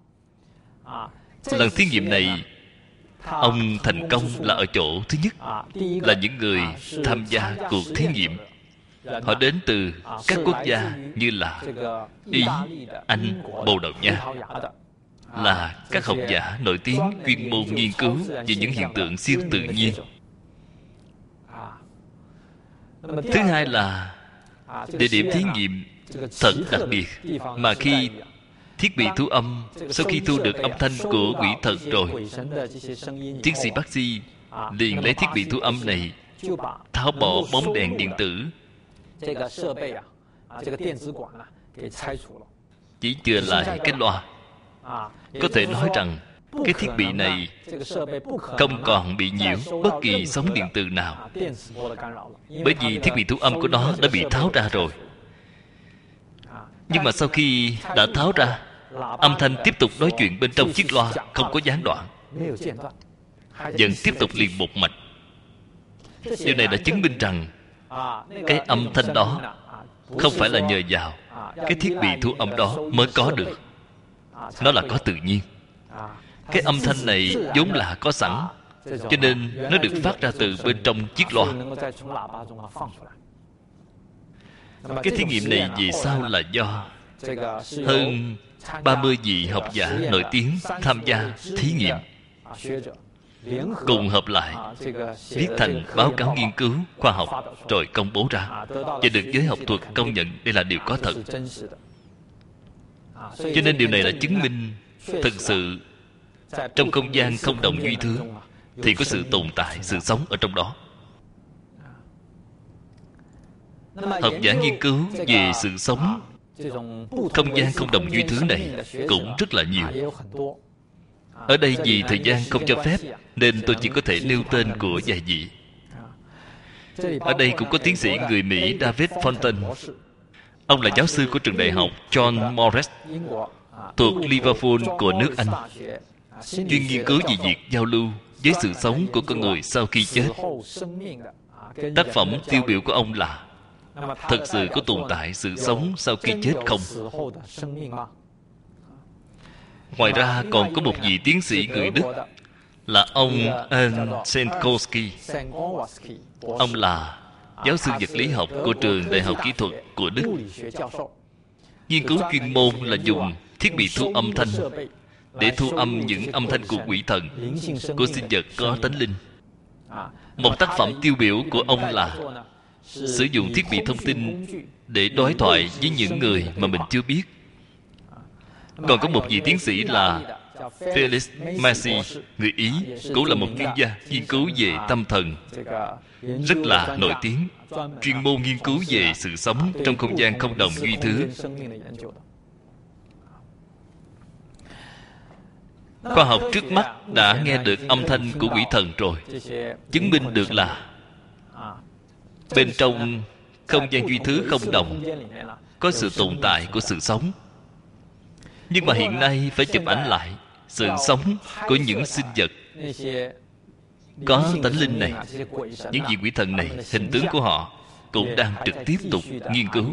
Lần thí nghiệm này, ông thành công là ở chỗ thứ nhất là những người tham gia cuộc thí nghiệm, họ đến từ các quốc gia như là Ý, Anh, Bồ Đào Nha, là các học giả nổi tiếng chuyên môn nghiên cứu về những hiện tượng siêu tự nhiên. Thứ hai là địa điểm thí nghiệm thật đặc biệt, mà khi thiết bị thu âm sau khi thu được âm thanh của quỷ thần rồi, tiến sĩ bác sĩ liền lấy thiết bị thu âm này tháo bỏ bóng đèn điện tử, chỉ chừa lại cái loa. Có thể nói rằng cái thiết bị này không còn bị nhiễu bất kỳ sóng điện từ nào, bởi vì thiết bị thu âm của nó đã bị tháo ra rồi. Nhưng mà sau khi đã tháo ra, âm thanh tiếp tục nói chuyện bên trong chiếc loa không có gián đoạn, vẫn tiếp tục liền một mạch. Điều này đã chứng minh rằng cái âm thanh đó không phải là nhờ vào cái thiết bị thu âm đó mới có được, nó là có tự nhiên. Cái âm thanh này vốn là có sẵn, cho nên nó được phát ra từ bên trong chiếc loa. Cái thí nghiệm này vì sao là do hơn 30 vị học giả nổi tiếng tham gia thí nghiệm, cùng hợp lại viết thành báo cáo nghiên cứu khoa học rồi công bố ra, và được giới học thuật công nhận đây là điều có thật. Cho nên điều này là chứng minh thực sự trong không gian không đồng duy thứ thì có sự tồn tại, sự sống ở trong đó. Học giả nghiên cứu về sự sống không gian không đồng duy thứ này cũng rất là nhiều. Ở đây vì thời gian không cho phép nên tôi chỉ có thể nêu tên của vài vị. Ở đây cũng có tiến sĩ người Mỹ David Fontaine. Ông là giáo sư của trường đại học John Morris thuộc Liverpool của nước Anh, chuyên nghiên cứu về việc giao lưu với sự sống của con người sau khi chết. Tác phẩm tiêu biểu của ông là Thật sự có tồn tại sự sống sau khi chết không? Ngoài ra còn có một vị tiến sĩ người Đức là ông Ernst Senkowski. Ông là giáo sư vật lý học của trường Đại học Kỹ thuật của Đức. Nghiên cứu chuyên môn là dùng thiết bị thu âm thanh để thu âm những âm thanh của quỷ thần, của sinh vật có tánh linh. Một tác phẩm tiêu biểu của ông là sử dụng thiết bị thông tin để đối thoại với những người mà mình chưa biết. Còn có một vị tiến sĩ là Felix Massey, người Ý, cũng là một chuyên gia nghiên cứu về tâm thần, rất là nổi tiếng, chuyên môn nghiên cứu về sự sống trong không gian không đồng duy thứ. Khoa học trước mắt đã nghe được âm thanh của quỷ thần rồi, chứng minh được là bên trong không gian duy thứ không đồng có sự tồn tại của sự sống. Nhưng mà hiện nay phải chụp ảnh lại sự sống của những sinh vật có tánh linh này, những vị quỷ thần này, hình tướng của họ cũng đang trực tiếp tục nghiên cứu.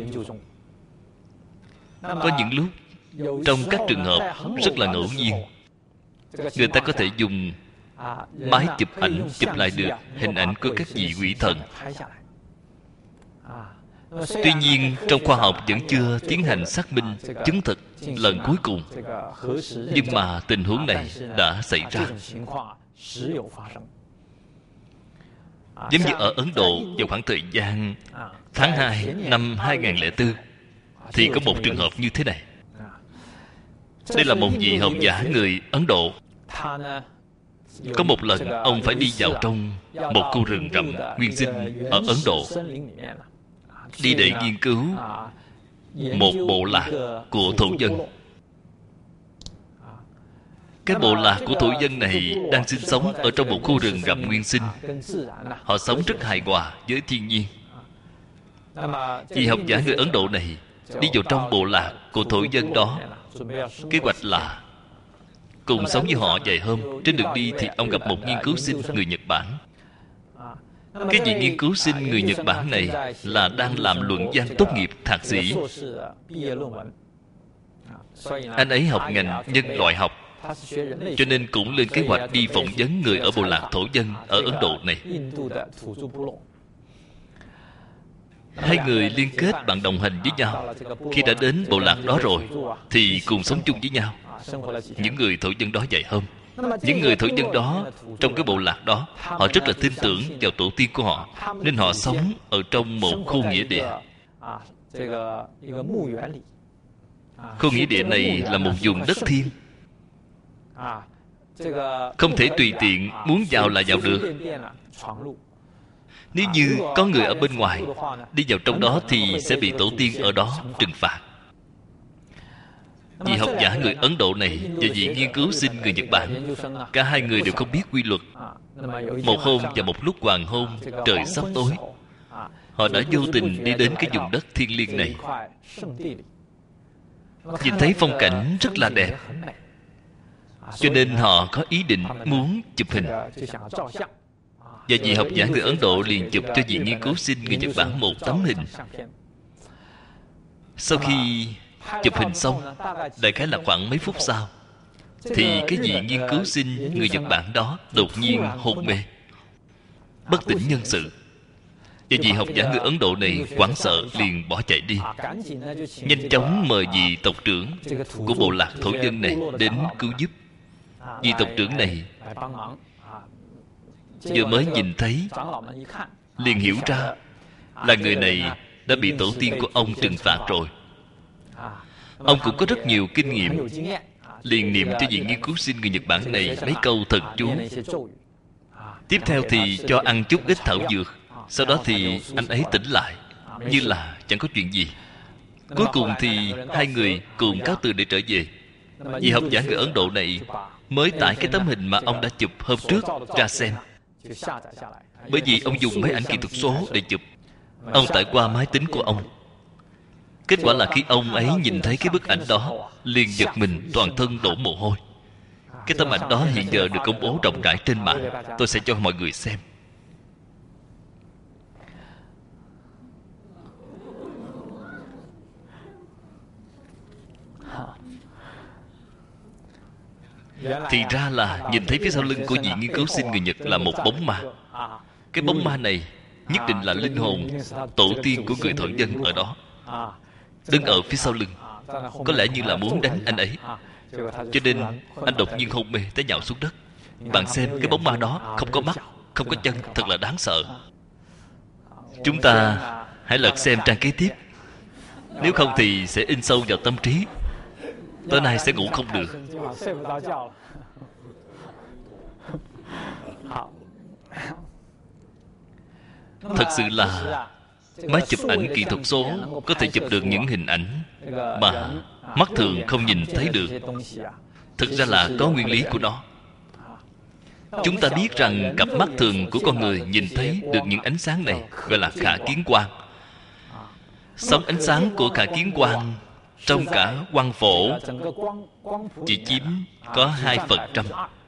Có những lúc trong các trường hợp rất là ngẫu nhiên, người ta có thể dùng máy chụp ảnh chụp lại được hình ảnh của các vị quỷ thần. Tuy nhiên trong khoa học vẫn chưa tiến hành xác minh chứng thực lần cuối cùng, nhưng mà tình huống này đã xảy ra. Giống như ở Ấn Độ vào khoảng thời gian tháng 2 năm 2004 thì có một trường hợp như thế này. Đây là một vị học giả người Ấn Độ. Có một lần ông phải đi vào trong một khu rừng rậm nguyên sinh ở Ấn Độ, đi để nghiên cứu một bộ lạc của thổ dân. Cái bộ lạc của thổ dân này đang sinh sống ở trong một khu rừng rậm nguyên sinh. Họ sống rất hài hòa với thiên nhiên. Vì học giả người Ấn Độ này đi vào trong bộ lạc của thổ dân đó, kế hoạch là cùng sống với họ vài hôm. Trên đường đi thì ông gặp một nghiên cứu sinh người Nhật Bản. Cái vị nghiên cứu sinh người Nhật Bản này là đang làm luận văn tốt nghiệp thạc sĩ. Anh ấy học ngành nhân loại học, cho nên cũng lên kế hoạch đi phỏng vấn người ở bộ lạc thổ dân ở Ấn Độ này. Hai người liên kết bạn đồng hành với nhau. Khi đã đến bộ lạc đó rồi thì cùng sống chung với nhau, những người thổ dân đó vài hôm. Những người thổ dân đó, trong cái bộ lạc đó, họ rất là tin tưởng vào tổ tiên của họ, nên họ sống ở trong một khu nghĩa địa. Khu nghĩa địa này là một vùng đất thiêng, không thể tùy tiện muốn vào là vào được. Nếu như có người ở bên ngoài đi vào trong đó thì sẽ bị tổ tiên ở đó trừng phạt. Vị học giả người Ấn Độ này và vị nghiên cứu sinh người Nhật Bản, cả hai người đều không biết quy luật. Một hôm và một lúc hoàng hôn, trời sắp tối, họ đã vô tình đi đến cái vùng đất thiêng liêng này. Nhìn thấy phong cảnh rất là đẹp, cho nên họ có ý định muốn chụp hình. Và vị học giả người Ấn Độ liền chụp cho vị nghiên cứu sinh người Nhật Bản một tấm hình. Sau khi chụp hình xong, đại khái là khoảng mấy phút sau, thì cái vị nghiên cứu sinh người Nhật Bản đó đột nhiên hôn mê, bất tỉnh nhân sự. Và vị học giả người Ấn Độ này hoảng sợ liền bỏ chạy đi, nhanh chóng mời vị tộc trưởng của bộ lạc thổ dân này đến cứu giúp. Vị tộc trưởng này vừa mới nhìn thấy, liền hiểu ra là người này đã bị tổ tiên của ông trừng phạt rồi. Ông cũng có rất nhiều kinh nghiệm, liền niệm cho vị nghiên cứu sinh người Nhật Bản này mấy câu thần chú. Tiếp theo thì cho ăn chút ít thảo dược. Sau đó thì anh ấy tỉnh lại, như là chẳng có chuyện gì. Cuối cùng thì hai người cùng cáo từ để trở về. Vị học giả người Ấn Độ này mới tải cái tấm hình mà ông đã chụp hôm trước ra xem. Bởi vì ông dùng máy ảnh kỹ thuật số để chụp, ông tải qua máy tính của ông. Kết quả là khi ông ấy nhìn thấy cái bức ảnh đó, liền giật mình, toàn thân đổ mồ hôi. Cái tấm ảnh đó hiện giờ được công bố rộng rãi trên mạng. Tôi sẽ cho mọi người xem. Thì ra là nhìn thấy phía sau lưng của vị nghiên cứu sinh người Nhật là một bóng ma. Cái bóng ma này nhất định là linh hồn tổ tiên của người thổ dân ở đó, đứng ở phía sau lưng, có lẽ như là muốn đánh anh ấy. Cho nên anh đột nhiên hôn mê té nhào xuống đất. Bạn xem cái bóng ma đó không có mắt, không có chân, thật là đáng sợ. Chúng ta hãy lật xem trang kế tiếp, nếu không thì sẽ in sâu vào tâm trí, tối nay sẽ ngủ không được. Thật sự là máy chụp ảnh kỹ thuật số có thể chụp được những hình ảnh mà mắt thường không nhìn thấy được. Thực ra là có nguyên lý của nó. Chúng ta biết rằng cặp mắt thường của con người nhìn thấy được những ánh sáng này gọi là khả kiến quang. Sóng ánh sáng của khả kiến quang trong cả quang phổ chỉ chiếm có 2%.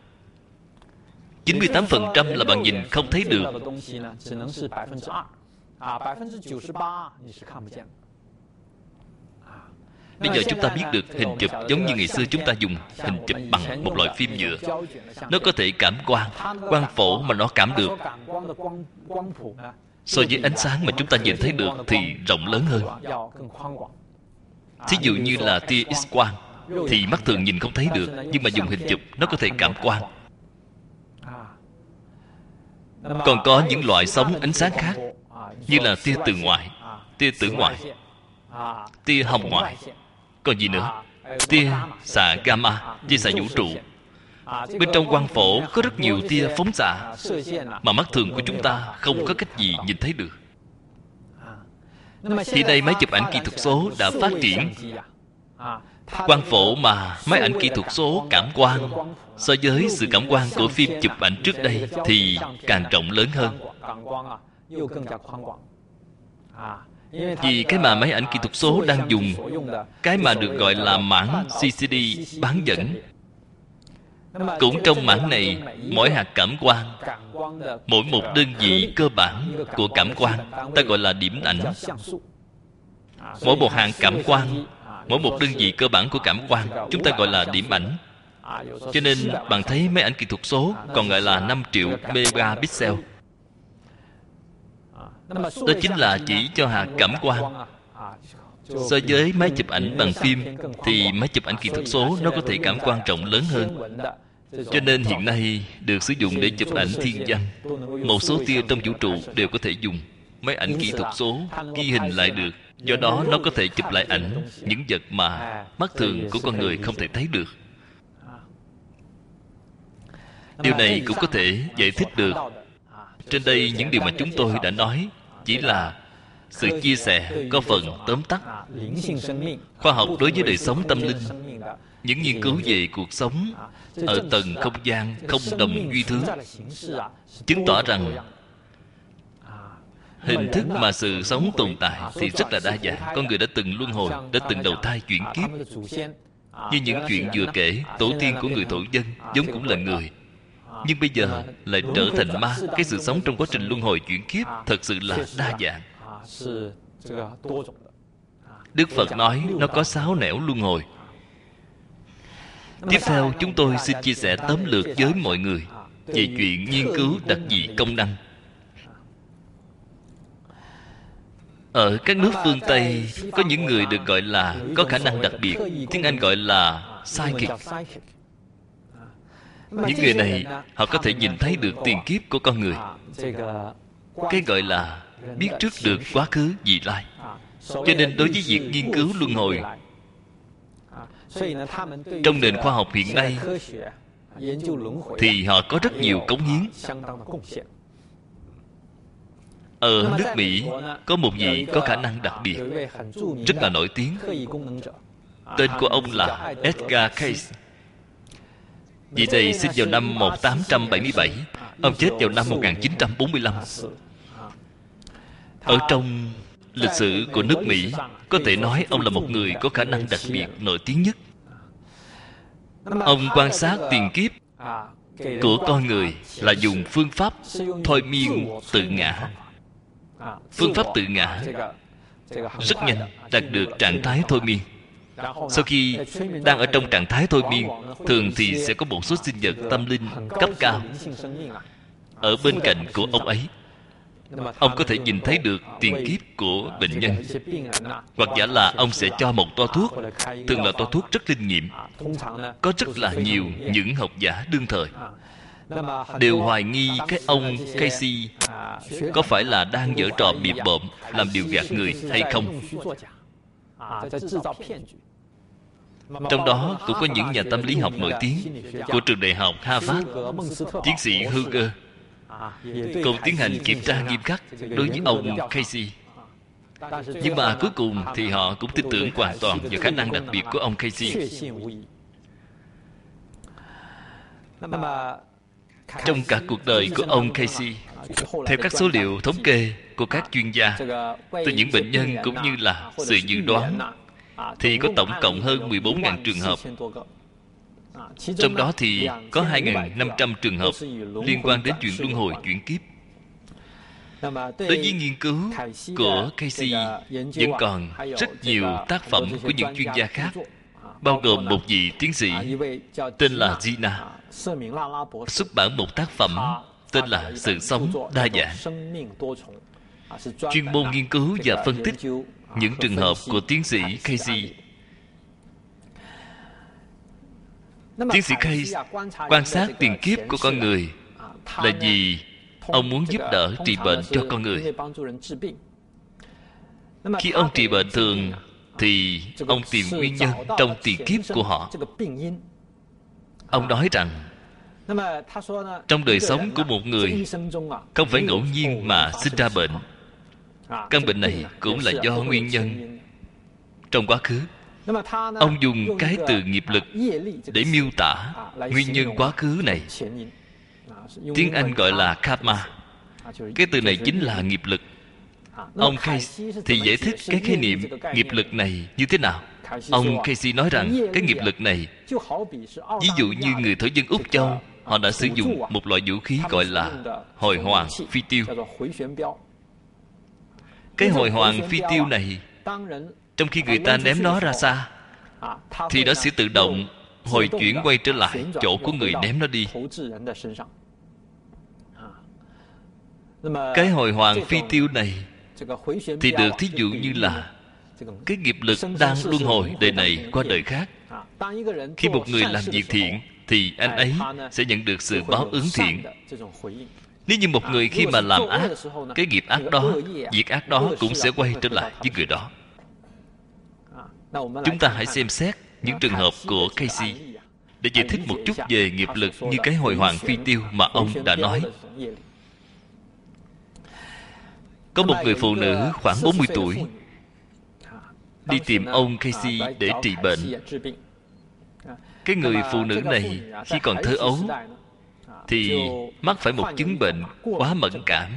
98% là bạn nhìn không thấy được. Bây giờ chúng ta biết được hình chụp giống như ngày xưa chúng ta dùng hình chụp bằng một loại phim nhựa. Nó có thể cảm quang, quang phổ mà nó cảm được. So với ánh sáng mà chúng ta nhìn thấy được thì rộng lớn hơn. Thí dụ như là tia X-quang thì mắt thường nhìn không thấy được, nhưng mà dùng hình chụp nó có thể cảm quang. Còn có những loại sóng ánh sáng khác, như là tia từ ngoại, tia tử ngoại, tia hồng ngoại. Còn gì nữa? Tia xạ gamma, tia xạ vũ trụ. Bên trong quang phổ có rất nhiều tia phóng xạ mà mắt thường của chúng ta không có cách gì nhìn thấy được. Thì đây máy chụp ảnh kỹ thuật số đã phát triển. Quang phổ mà máy ảnh kỹ thuật số cảm quang, so với sự cảm quang của phim chụp ảnh trước đây thì càng rộng lớn hơn. Vì cái mà máy ảnh kỹ thuật số đang dùng, cái mà được gọi là mảng CCD bán dẫn, cũng trong mảng này, mỗi hạt cảm quang, mỗi một đơn vị cơ bản của cảm quang ta gọi là điểm ảnh. Mỗi một hạng cảm quang, mỗi một đơn vị cơ bản của cảm quang chúng ta gọi là điểm ảnh. Cho nên bạn thấy máy ảnh kỹ thuật số còn gọi là 5 triệu megapixel. Đó chính là chỉ cho hạt cảm quang. So với máy chụp ảnh bằng phim thì máy chụp ảnh kỹ thuật số nó có thể cảm quang rộng lớn hơn. Cho nên hiện nay được sử dụng để chụp ảnh thiên văn. Một số tia trong vũ trụ đều có thể dùng máy ảnh kỹ thuật số ghi hình lại được. Do đó nó có thể chụp lại ảnh những vật mà mắt thường của con người không thể thấy được. Điều này cũng có thể giải thích được. Trên đây những điều mà chúng tôi đã nói chỉ là sự chia sẻ có phần tóm tắt. Khoa học đối với đời sống tâm linh, những nghiên cứu về cuộc sống ở tầng không gian không đồng duy thứ, chứng tỏ rằng hình thức mà sự sống tồn tại thì rất là đa dạng. Con người đã từng luân hồi, đã từng đầu thai chuyển kiếp. Như những chuyện vừa kể, tổ tiên của người thổ dân vốn cũng là người, nhưng bây giờ lại trở thành ma. Cái sự sống trong quá trình luân hồi chuyển kiếp thật sự là đa dạng. Đức Phật nói nó có 6 nẻo luân hồi. Tiếp theo chúng tôi xin chia sẻ tóm lược với mọi người về chuyện nghiên cứu đặc dị công năng. Ở các nước phương Tây có những người được gọi là có khả năng đặc biệt, tiếng Anh gọi là psychic. Những người này họ có thể nhìn thấy được tiền kiếp của con người. Cái gọi là biết trước được quá khứ vị lai. Cho nên đối với việc nghiên cứu luân hồi, trong nền khoa học hiện nay thì họ có rất nhiều cống hiến. Ở nước Mỹ có một vị có khả năng đặc biệt rất là nổi tiếng. Tên của ông là Edgar Cayce. Vị này sinh vào năm 1877, ông chết vào năm 1945. Ở trong lịch sử của nước Mỹ, có thể nói ông là một người có khả năng đặc biệt nổi tiếng nhất. Ông quan sát tiền kiếp của con người là dùng phương pháp thôi miên tự ngã. Phương pháp tự ngã rất nhanh đạt được trạng thái thôi miên. Sau khi đang ở trong trạng thái thôi miên, thường thì sẽ có một số sinh vật tâm linh cấp cao ở bên cạnh của ông ấy. Ông có thể nhìn thấy được tiền kiếp của bệnh nhân, hoặc giả là ông sẽ cho một toa thuốc, thường là toa thuốc rất linh nghiệm. Có rất là nhiều những học giả đương thời đều hoài nghi cái ông Cayce có phải là đang giở trò bịp bợm, làm điều gạt người hay không. Trong đó cũng có những nhà tâm lý học nổi tiếng của trường đại học Harvard. Tiến sĩ Huger cũng tiến hành kiểm tra nghiêm khắc đối với ông Cayce. Nhưng mà cuối cùng thì họ cũng tin tưởng hoàn toàn vào khả năng đặc biệt của ông Cayce. Trong cả cuộc đời của ông Cayce, theo các số liệu thống kê của các chuyên gia, từ những bệnh nhân cũng như là sự dự đoán, thì có tổng cộng hơn 14.000 trường hợp. Trong đó thì có 2.500 trường hợp liên quan đến chuyện luân hồi chuyển kiếp. Đối với nghiên cứu của Cayce, vẫn còn rất nhiều tác phẩm của những chuyên gia khác, bao gồm một vị tiến sĩ tên là Gina, xuất bản một tác phẩm tên là Sự sống đa dạng, chuyên môn nghiên cứu và phân tích những trường hợp của tiến sĩ Cayce. Tiến sĩ Cayce quan sát tiền kiếp của con người là vì ông muốn giúp đỡ trị bệnh cho con người. Khi ông trị bệnh thường thì ông tìm nguyên nhân trong tiền kiếp của họ. Ông nói rằng trong đời sống của một người không phải ngẫu nhiên mà sinh ra bệnh. Căn bệnh này cũng là do nguyên nhân trong quá khứ. Ông dùng cái từ nghiệp lực để miêu tả nguyên nhân quá khứ này. Tiếng Anh gọi là karma. Cái từ này chính là nghiệp lực. Ông Cayce thì giải thích cái khái niệm nghiệp lực này như thế nào. Ông Cayce nói rằng cái nghiệp lực này, ví dụ như người thổ dân Úc Châu, họ đã sử dụng một loại vũ khí gọi là hồi hoàng phi tiêu. Cái hồi hoàng phi tiêu này, trong khi người ta ném nó ra xa, thì nó sẽ tự động hồi chuyển quay trở lại chỗ của người ném nó đi. Cái hồi hoàng phi tiêu này thì được thí dụ như là cái nghiệp lực đang luân hồi đời này qua đời khác. Khi một người làm việc thiện thì anh ấy sẽ nhận được sự báo ứng thiện. Nếu như một người khi mà làm ác, cái nghiệp ác đó, việc ác đó cũng sẽ quay trở lại với người đó. Chúng ta hãy xem xét những trường hợp của Casey để giải thích một chút về nghiệp lực như cái hồi hoàng phi tiêu mà ông đã nói. Có một người phụ nữ khoảng 40 tuổi đi tìm ông Casey để trị bệnh. Cái người phụ nữ này khi còn thơ ấu thì mắc phải một chứng bệnh quá mẫn cảm.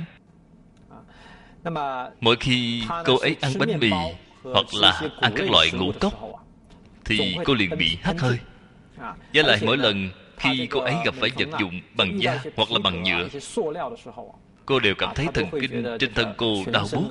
Mỗi khi cô ấy ăn bánh mì hoặc là ăn các loại ngũ cốc thì cô liền bị hắt hơi. Với lại mỗi lần khi cô ấy gặp phải vật dụng bằng da hoặc là bằng nhựa, cô đều cảm thấy thần kinh trên thân cô đau buốt.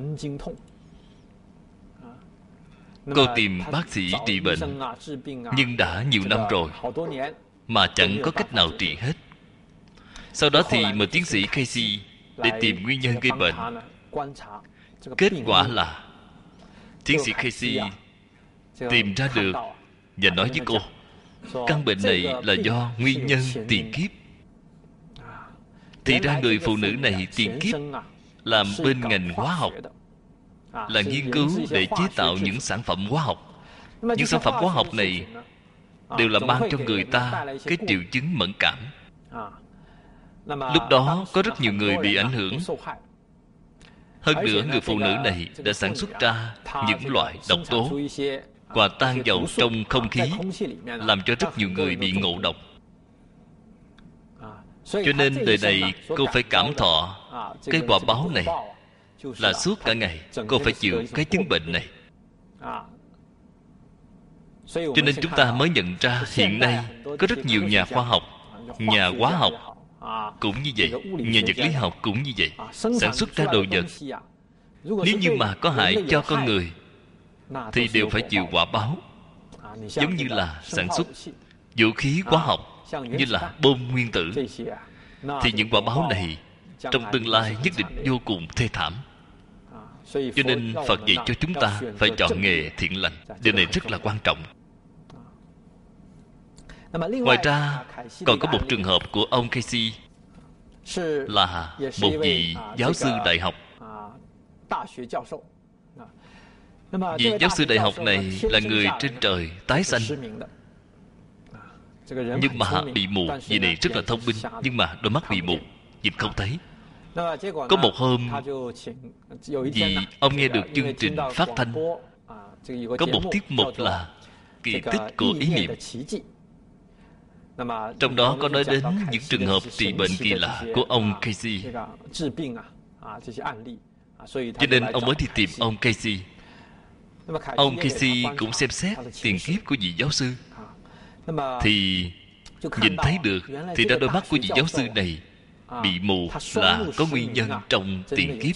Cô tìm bác sĩ trị bệnh, nhưng đã nhiều năm rồi mà chẳng có cách nào trị hết. Sau đó thì mời tiến sĩ Casey để tìm nguyên nhân gây bệnh. Kết quả là tiến sĩ Casey tìm ra được và nói với cô, căn bệnh này là do nguyên nhân tiền kiếp. Thì ra người phụ nữ này tiền kiếp làm bên ngành hóa học, là nghiên cứu để chế tạo những sản phẩm hóa học. Những sản phẩm hóa học này đều là mang cho người ta cái triệu chứng mẫn cảm. Lúc đó có rất nhiều người bị ảnh hưởng. Hơn nữa người phụ nữ này đã sản xuất ra những loại độc tố hòa tan vào trong không khí, làm cho rất nhiều người bị ngộ độc. Cho nên đời này cô phải cảm thọ cái quả báo này, là suốt cả ngày cô phải chịu cái chứng bệnh này. Cho nên chúng ta mới nhận ra hiện nay có rất nhiều nhà khoa học, nhà hóa học cũng như vậy, nhà vật lý học cũng như vậy, sản xuất ra đồ vật. Nếu như mà có hại cho con người thì đều phải chịu quả báo. Giống như là sản xuất vũ khí hóa học, như là bom nguyên tử, thì những quả báo này trong tương lai nhất định vô cùng thê thảm. Cho nên Phật dạy cho chúng ta phải chọn nghề thiện lành. Điều này rất là quan trọng. Ngoài ra còn có một trường hợp của ông Casey, là một vị giáo sư đại học. Vị giáo sư đại học này là người trên trời tái sanh, nhưng mà bị mù. Vị này rất là thông minh, nhưng mà đôi mắt bị mù, nhìn không thấy. Có một hôm, vì ông nghe được chương trình phát thanh có một tiết mục là kỳ tích của ý niệm. Trong đó có nói đến những trường hợp trị bệnh kỳ lạ của ông Casey. Cho nên ông mới đi tìm ông Casey. Ông Casey cũng xem xét tiền kiếp của vị giáo sư, thì nhìn thấy được, thì ra đôi mắt của vị giáo sư này bị mù là có nguyên nhân trong tiền kiếp.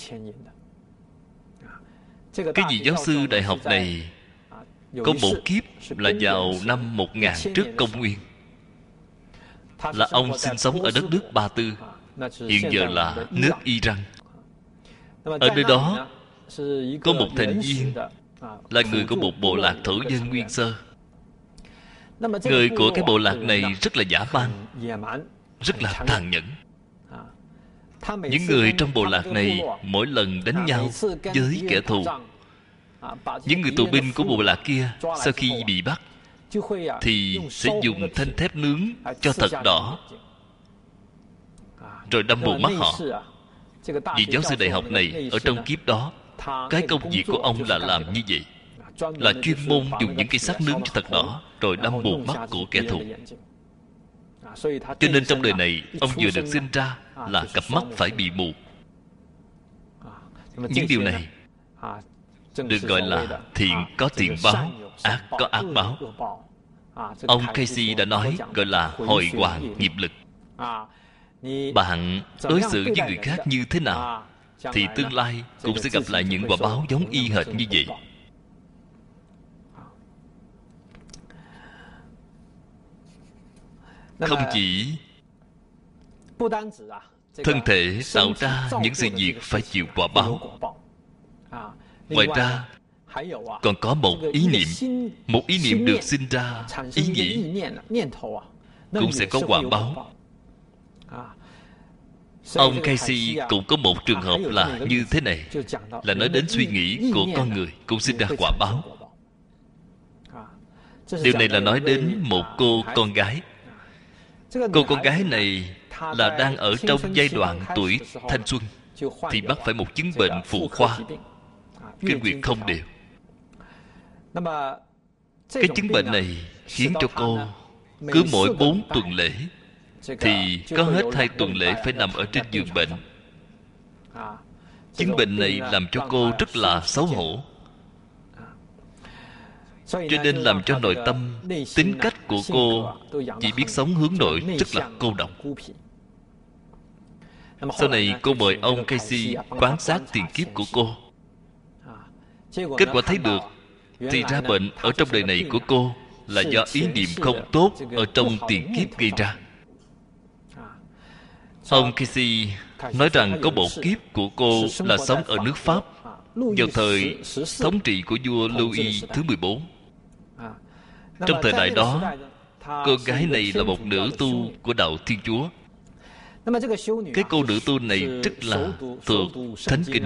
Cái vị giáo sư đại học này có một kiếp là vào năm 1000 trước công nguyên. Là ông sinh sống ở đất nước Ba Tư, hiện giờ là nước Iran. Ở nơi đó có một thành viên là người của một bộ lạc thổ dân nguyên sơ. Người của cái bộ lạc này rất là dã man, rất là tàn nhẫn. Những người trong bộ lạc này mỗi lần đánh nhau với kẻ thù, những người tù binh của bộ lạc kia sau khi bị bắt thì sẽ dùng thanh thép nướng cho thật đỏ, rồi đâm mù mắt họ. Vị giáo sư đại học này ở trong kiếp đó, cái công việc của ông là làm như vậy, là chuyên môn dùng những cây sắt nướng cho thật đỏ, rồi đâm mù mắt của kẻ thù. Cho nên trong đời này ông vừa được sinh ra là cặp mắt phải bị mù. Những điều này được gọi là thiện có thiện báo, ác có ác báo. Ông Casey đã nói gọi là hồi hoàng nghiệp lực. Bạn đối xử với người khác như thế nào thì tương lai cũng sẽ gặp lại những quả báo giống y hệt như vậy. Không chỉ thân thể tạo ra những sự việc phải chịu quả báo, ngoài ra còn có một ý niệm. Một ý niệm được sinh ra ý nghĩ, cũng sẽ có quả báo. Ông Casey cũng có một trường hợp là như thế này, là nói đến suy nghĩ của con người cũng sinh ra quả báo. Điều này là nói đến một cô con gái. Cô con gái này là đang ở trong giai đoạn tuổi thanh xuân, thì mắc phải một chứng bệnh phụ khoa, kinh nguyệt không đều. Cái chứng bệnh này khiến cho cô cứ mỗi 4 tuần lễ thì có hết 2 tuần lễ phải nằm ở trên giường bệnh. Chứng bệnh này làm cho cô rất là xấu hổ, cho nên làm cho nội tâm, tính cách của cô chỉ biết sống hướng nội, rất là cô độc. Sau này cô mời ông Casey quan sát tiền kiếp của cô. Kết quả thấy được, thì ra bệnh ở trong đời này của cô là do ý niệm không tốt ở trong tiền kiếp gây ra. Ông Casey nói rằng có bộ kiếp của cô là sống ở nước Pháp vào thời thống trị của vua Louis thứ 14. Trong thời đại đó, cô gái này là một nữ tu của đạo Thiên Chúa. Cái cô nữ tu này rất là thuộc Thánh Kinh.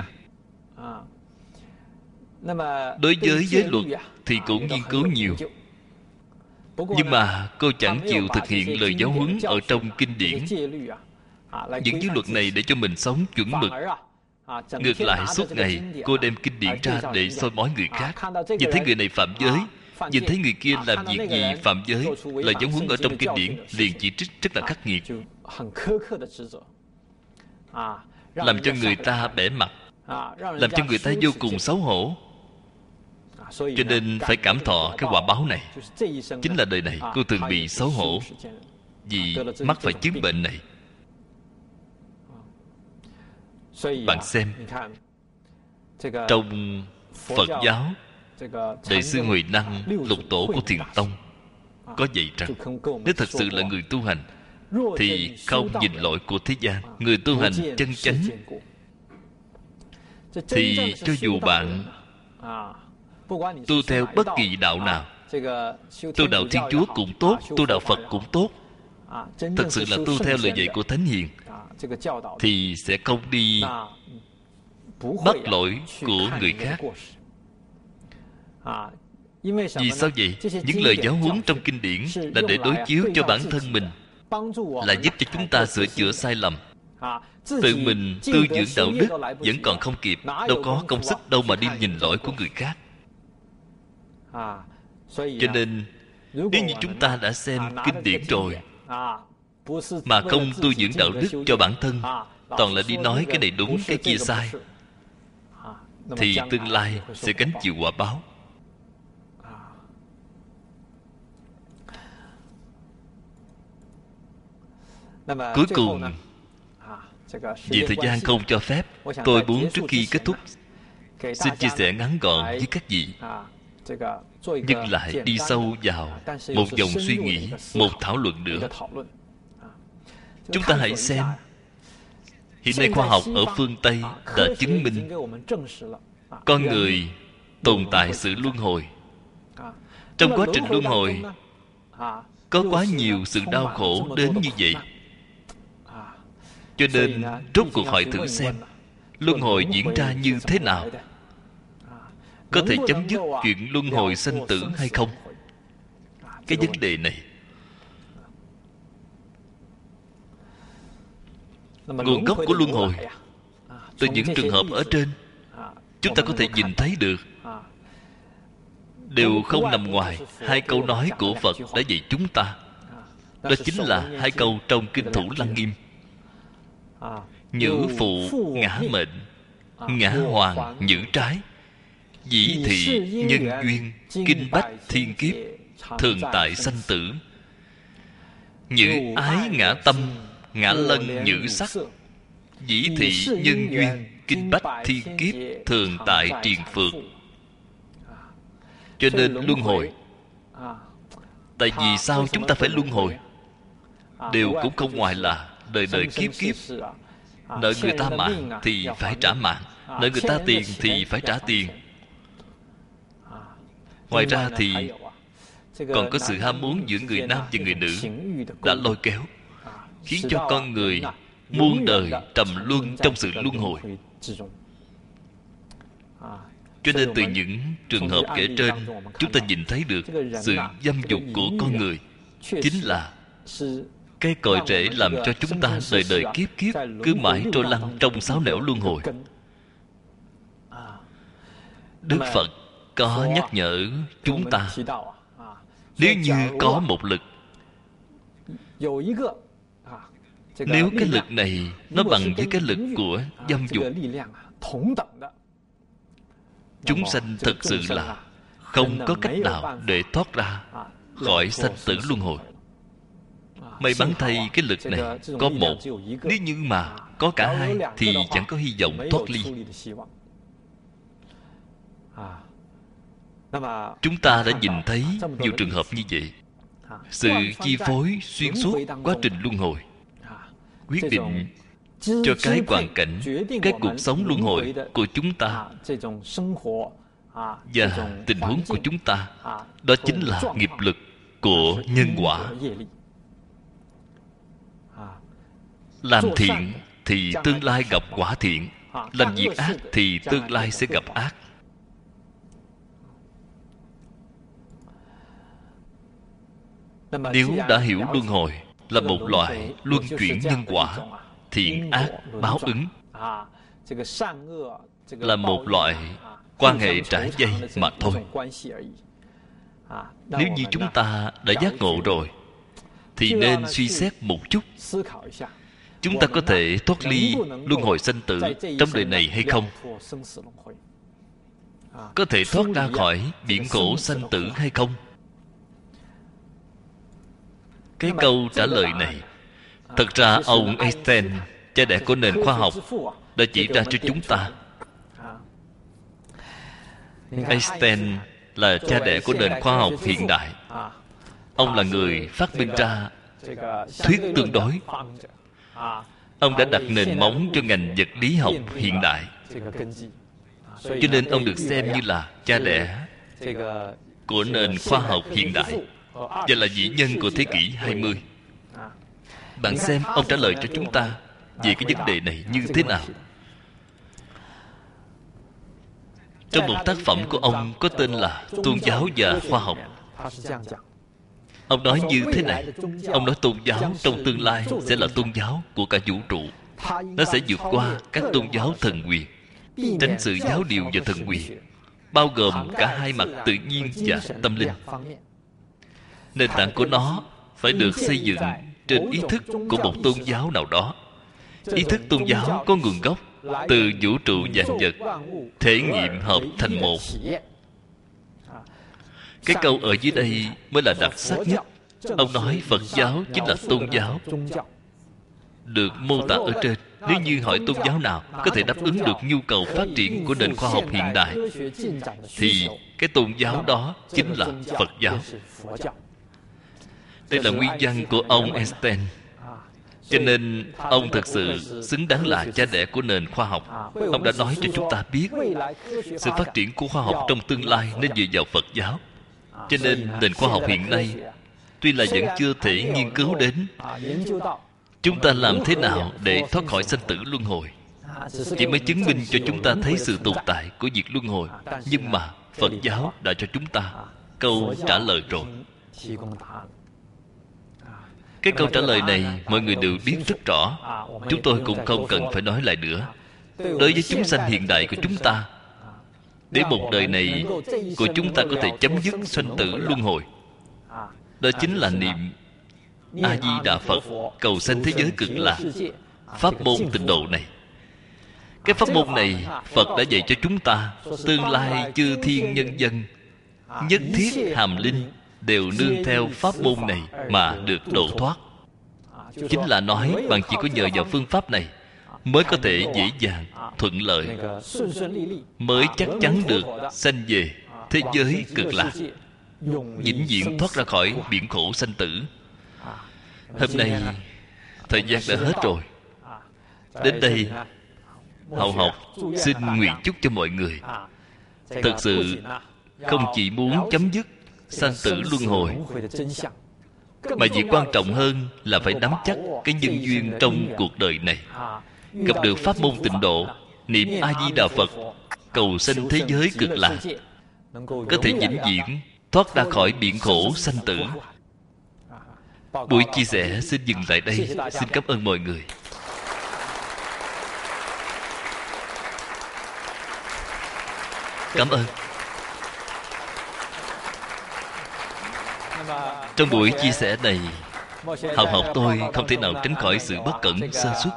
Đối với giới luật thì cũng nghiên cứu nhiều, nhưng mà cô chẳng chịu thực hiện lời giáo huấn ở trong kinh điển. Những giới luật này để cho mình sống chuẩn mực. Ngược lại, suốt ngày cô đem kinh điển ra để soi mói người khác. Nhìn thấy người này phạm giới, nhìn thấy người kia làm việc gì phạm giới, lời giáo huấn ở trong kinh điển liền chỉ trích rất là khắc nghiệt, làm cho người ta bẽ mặt, làm cho người ta vô cùng xấu hổ. Cho nên phải cảm thọ cái quả báo này. Chính là đời này cô thường bị xấu hổ vì mắc phải chứng bệnh này. Bạn xem, trong Phật giáo, Đại sư Huệ Năng lục tổ của Thiền Tông có dạy rằng, nếu thật sự là người tu hành thì không nhìn lỗi của thế gian. Người tu hành chân chánh thì cho dù bạn tu theo bất kỳ đạo nào, tu đạo Thiên Chúa cũng tốt, tu đạo Phật cũng tốt, thật sự là tu theo lời dạy của Thánh Hiền, thì sẽ không đi bắt lỗi của người khác. Vì sao vậy? Những lời giáo huấn trong kinh điển là để đối chiếu cho bản thân mình, là giúp cho chúng ta sửa chữa sai lầm. Tự mình tu dưỡng đạo đức vẫn còn không kịp, đâu có công sức đâu mà đi nhìn lỗi của người khác. Cho nên nếu như chúng ta đã xem kinh điển rồi mà không tu dưỡng đạo đức cho bản thân, toàn là đi nói cái này đúng cái kia sai, thì tương lai sẽ gánh chịu quả báo. Cuối cùng, vì thời gian không cho phép, tôi muốn trước khi kết thúc xin chia sẻ ngắn gọn với các vị, nhưng lại đi sâu vào một dòng suy nghĩ, một thảo luận nữa. Chúng ta hãy xem, hiện nay khoa học ở phương Tây đã chứng minh con người tồn tại sự luân hồi. Trong quá trình luân hồi có quá nhiều sự đau khổ đến như vậy. Cho nên rốt cuộc hỏi thử xem luân hồi diễn ra như thế nào, có thể chấm dứt chuyện luân hồi sanh tử hay không? Cái vấn đề này, nguồn gốc của luân hồi, từ những trường hợp ở trên chúng ta có thể nhìn thấy được, đều không nằm ngoài hai câu nói của Phật đã dạy chúng ta. Đó chính là hai câu trong Kinh Thủ Lăng Nghiêm: nhữ phụ ngã mệnh, ngã hoàng nhữ trái, dĩ thị nhân duyên, kinh bách thiên kiếp, thường tại sanh tử. Nhữ ái ngã tâm, ngã lân nhữ sắc, dĩ thị nhân duyên, kinh bách thiên kiếp, thường tại triền phược. Cho nên luân hồi, tại vì sao chúng ta phải luân hồi? Đều cũng không ngoài là đời đời kiếp kiếp. Nợ người ta mạng thì phải trả mạng, nợ người ta tiền thì phải trả tiền. Ngoài ra thì còn có sự ham muốn giữa người nam và người nữ đã lôi kéo, khiến cho con người muôn đời trầm luân trong sự luân hồi. Cho nên từ những trường hợp kể trên, chúng ta nhìn thấy được sự dâm dục của con người chính là cái cội rễ làm cho chúng ta đời đời kiếp kiếp cứ mãi trôi lăn trong sáu nẻo luân hồi. Đức Phật có nhắc nhở chúng ta, nếu như có một lực, nếu cái lực này nó bằng với cái lực của dâm dục, chúng sanh thật sự là không có cách nào để thoát ra khỏi sanh tử luân hồi. May mắn thay cái lực này có một, nếu như mà có cả hai thì chẳng có hy vọng thoát ly. Chúng ta đã nhìn thấy nhiều trường hợp như vậy. Sự chi phối xuyên suốt quá trình luân hồi, quyết định cho cái hoàn cảnh, cái cuộc sống luân hồi của chúng ta và tình huống của chúng ta, đó chính là nghiệp lực của nhân quả. Làm thiện thì tương lai gặp quả thiện, làm việc ác thì tương lai sẽ gặp ác. Nếu đã hiểu luân hồi là một loại luân chuyển nhân quả, thiện ác báo ứng, là một loại quan hệ trải dây mà thôi. Nếu như chúng ta đã giác ngộ rồi thì nên suy xét một chút, chúng ta có thể thoát ly luân hồi sanh tử trong đời này hay không? Có thể thoát ra khỏi biển khổ sanh tử hay không? Cái câu trả lời này, thật ra ông Einstein, cha đẻ của nền khoa học, đã chỉ ra cho chúng ta. Einstein là cha đẻ của nền khoa học hiện đại. Ông là người phát minh ra thuyết tương đối. Ông đã đặt nền móng cho ngành vật lý học hiện đại. Cho nên ông được xem như là cha đẻ của nền khoa học hiện đại, và là vĩ nhân của thế kỷ 20. Bạn xem ông trả lời cho chúng ta về cái vấn đề này như thế nào. Trong một tác phẩm của ông có tên là Tôn giáo và khoa học, ông nói như thế này. Ông nói tôn giáo trong tương lai sẽ là tôn giáo của cả vũ trụ. Nó sẽ vượt qua các tôn giáo thần quyền, tránh sự giáo điều và thần quyền, bao gồm cả hai mặt tự nhiên và tâm linh. Nền tảng của nó phải được xây dựng trên ý thức của một tôn giáo nào đó. Ý thức tôn giáo có nguồn gốc từ vũ trụ vạn vật, thể nghiệm hợp thành một. Cái câu ở dưới đây mới là đặc sắc nhất. Ông nói Phật giáo chính là tôn giáo được mô tả ở trên. Nếu như hỏi tôn giáo nào có thể đáp ứng được nhu cầu phát triển của nền khoa học hiện đại, thì cái tôn giáo đó chính là Phật giáo. Đây là nguyên văn của ông Einstein. Cho nên ông thực sự xứng đáng là cha đẻ của nền khoa học. Ông đã nói cho chúng ta biết sự phát triển của khoa học trong tương lai nên dựa vào Phật giáo. Cho nên nền khoa học hiện nay tuy là vẫn chưa thể nghiên cứu đến chúng ta làm thế nào để thoát khỏi sanh tử luân hồi, chỉ mới chứng minh cho chúng ta thấy sự tồn tại của việc luân hồi. Nhưng mà Phật giáo đã cho chúng ta câu trả lời rồi. Cái câu trả lời này mọi người đều biết rất rõ, chúng tôi cũng không cần phải nói lại nữa. Đối với chúng sanh hiện đại của chúng ta, để một đời này của chúng ta có thể chấm dứt sanh tử luân hồi, đó chính là niệm A Di Đà Phật, cầu sanh thế giới cực lạc. Pháp môn tịnh độ này, cái pháp môn này Phật đã dạy cho chúng ta. Tương lai chư thiên nhân dân nhất thiết hàm linh đều nương theo pháp môn này mà được độ thoát. Chính là nói bạn chỉ có nhờ vào phương pháp này mới có thể dễ dàng, thuận lợi, mới chắc chắn được sanh về thế giới cực lạc, vĩnh viễn thoát ra khỏi biển khổ sanh tử. Hôm nay thời gian đã hết rồi. Đến đây Hậu học xin nguyện chúc cho mọi người thật sự không chỉ muốn chấm dứt sanh tử luân hồi. Mà việc quan trọng hơn là phải nắm chắc cái nhân duyên trong cuộc đời này. Gặp được pháp môn tịnh độ, niệm A Di Đà Phật, cầu sanh thế giới cực lạc, có thể vĩnh viễn thoát ra khỏi biển khổ sanh tử. Buổi chia sẻ xin dừng tại đây. Xin cảm ơn mọi người. Cảm ơn. Trong buổi chia sẻ này, học học tôi không thể nào tránh khỏi sự bất cẩn sơ suất.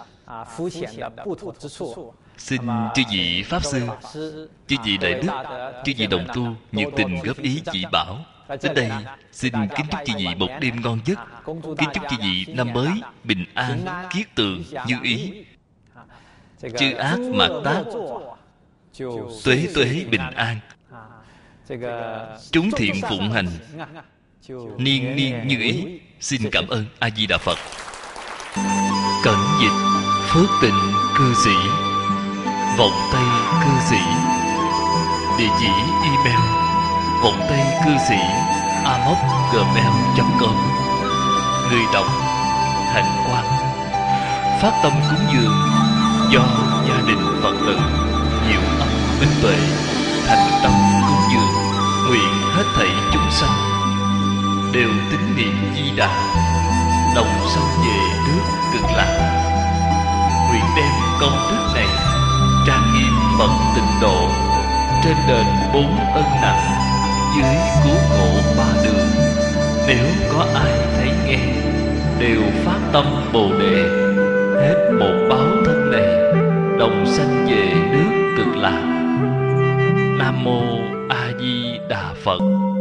Xin chư vị Pháp Sư, chư vị Đại Đức, chư vị đồng tu nhiệt tình góp ý chỉ bảo. Đến đây, xin kính chúc chư vị một đêm ngon giấc. Kính chúc chư vị năm mới bình an, kiết tường, như ý. Chư ác mạt tác, tuế tuế bình an. Chúng thiện phụng hành, niên niên như ý. Xin cảm ơn A Di Đà Phật. Cẩn dịch Phước Tịnh Cư Sĩ, Vọng Tây Cư Sĩ. Địa chỉ email vọng tây cư sĩ amos@gmail.com. Người đọc Hạnh Quang. Phát tâm cúng dường do gia đình Phật tử Diệu Âm Minh Tuệ thành tâm cúng dường, nguyện hết thảy chúng sanh đều tín niệm Di Đà, đồng sanh về nước Cực Lạc. Nguyện đem công đức này trang nghiêm Phật Tịnh Độ, trên đền 4 ân nặng, dưới cứu khổ 3 đường. Nếu có ai thấy nghe, đều phát tâm Bồ Đề, hết một báo thân này, đồng sanh về nước Cực Lạc. Nam Mô A Di Đà Phật.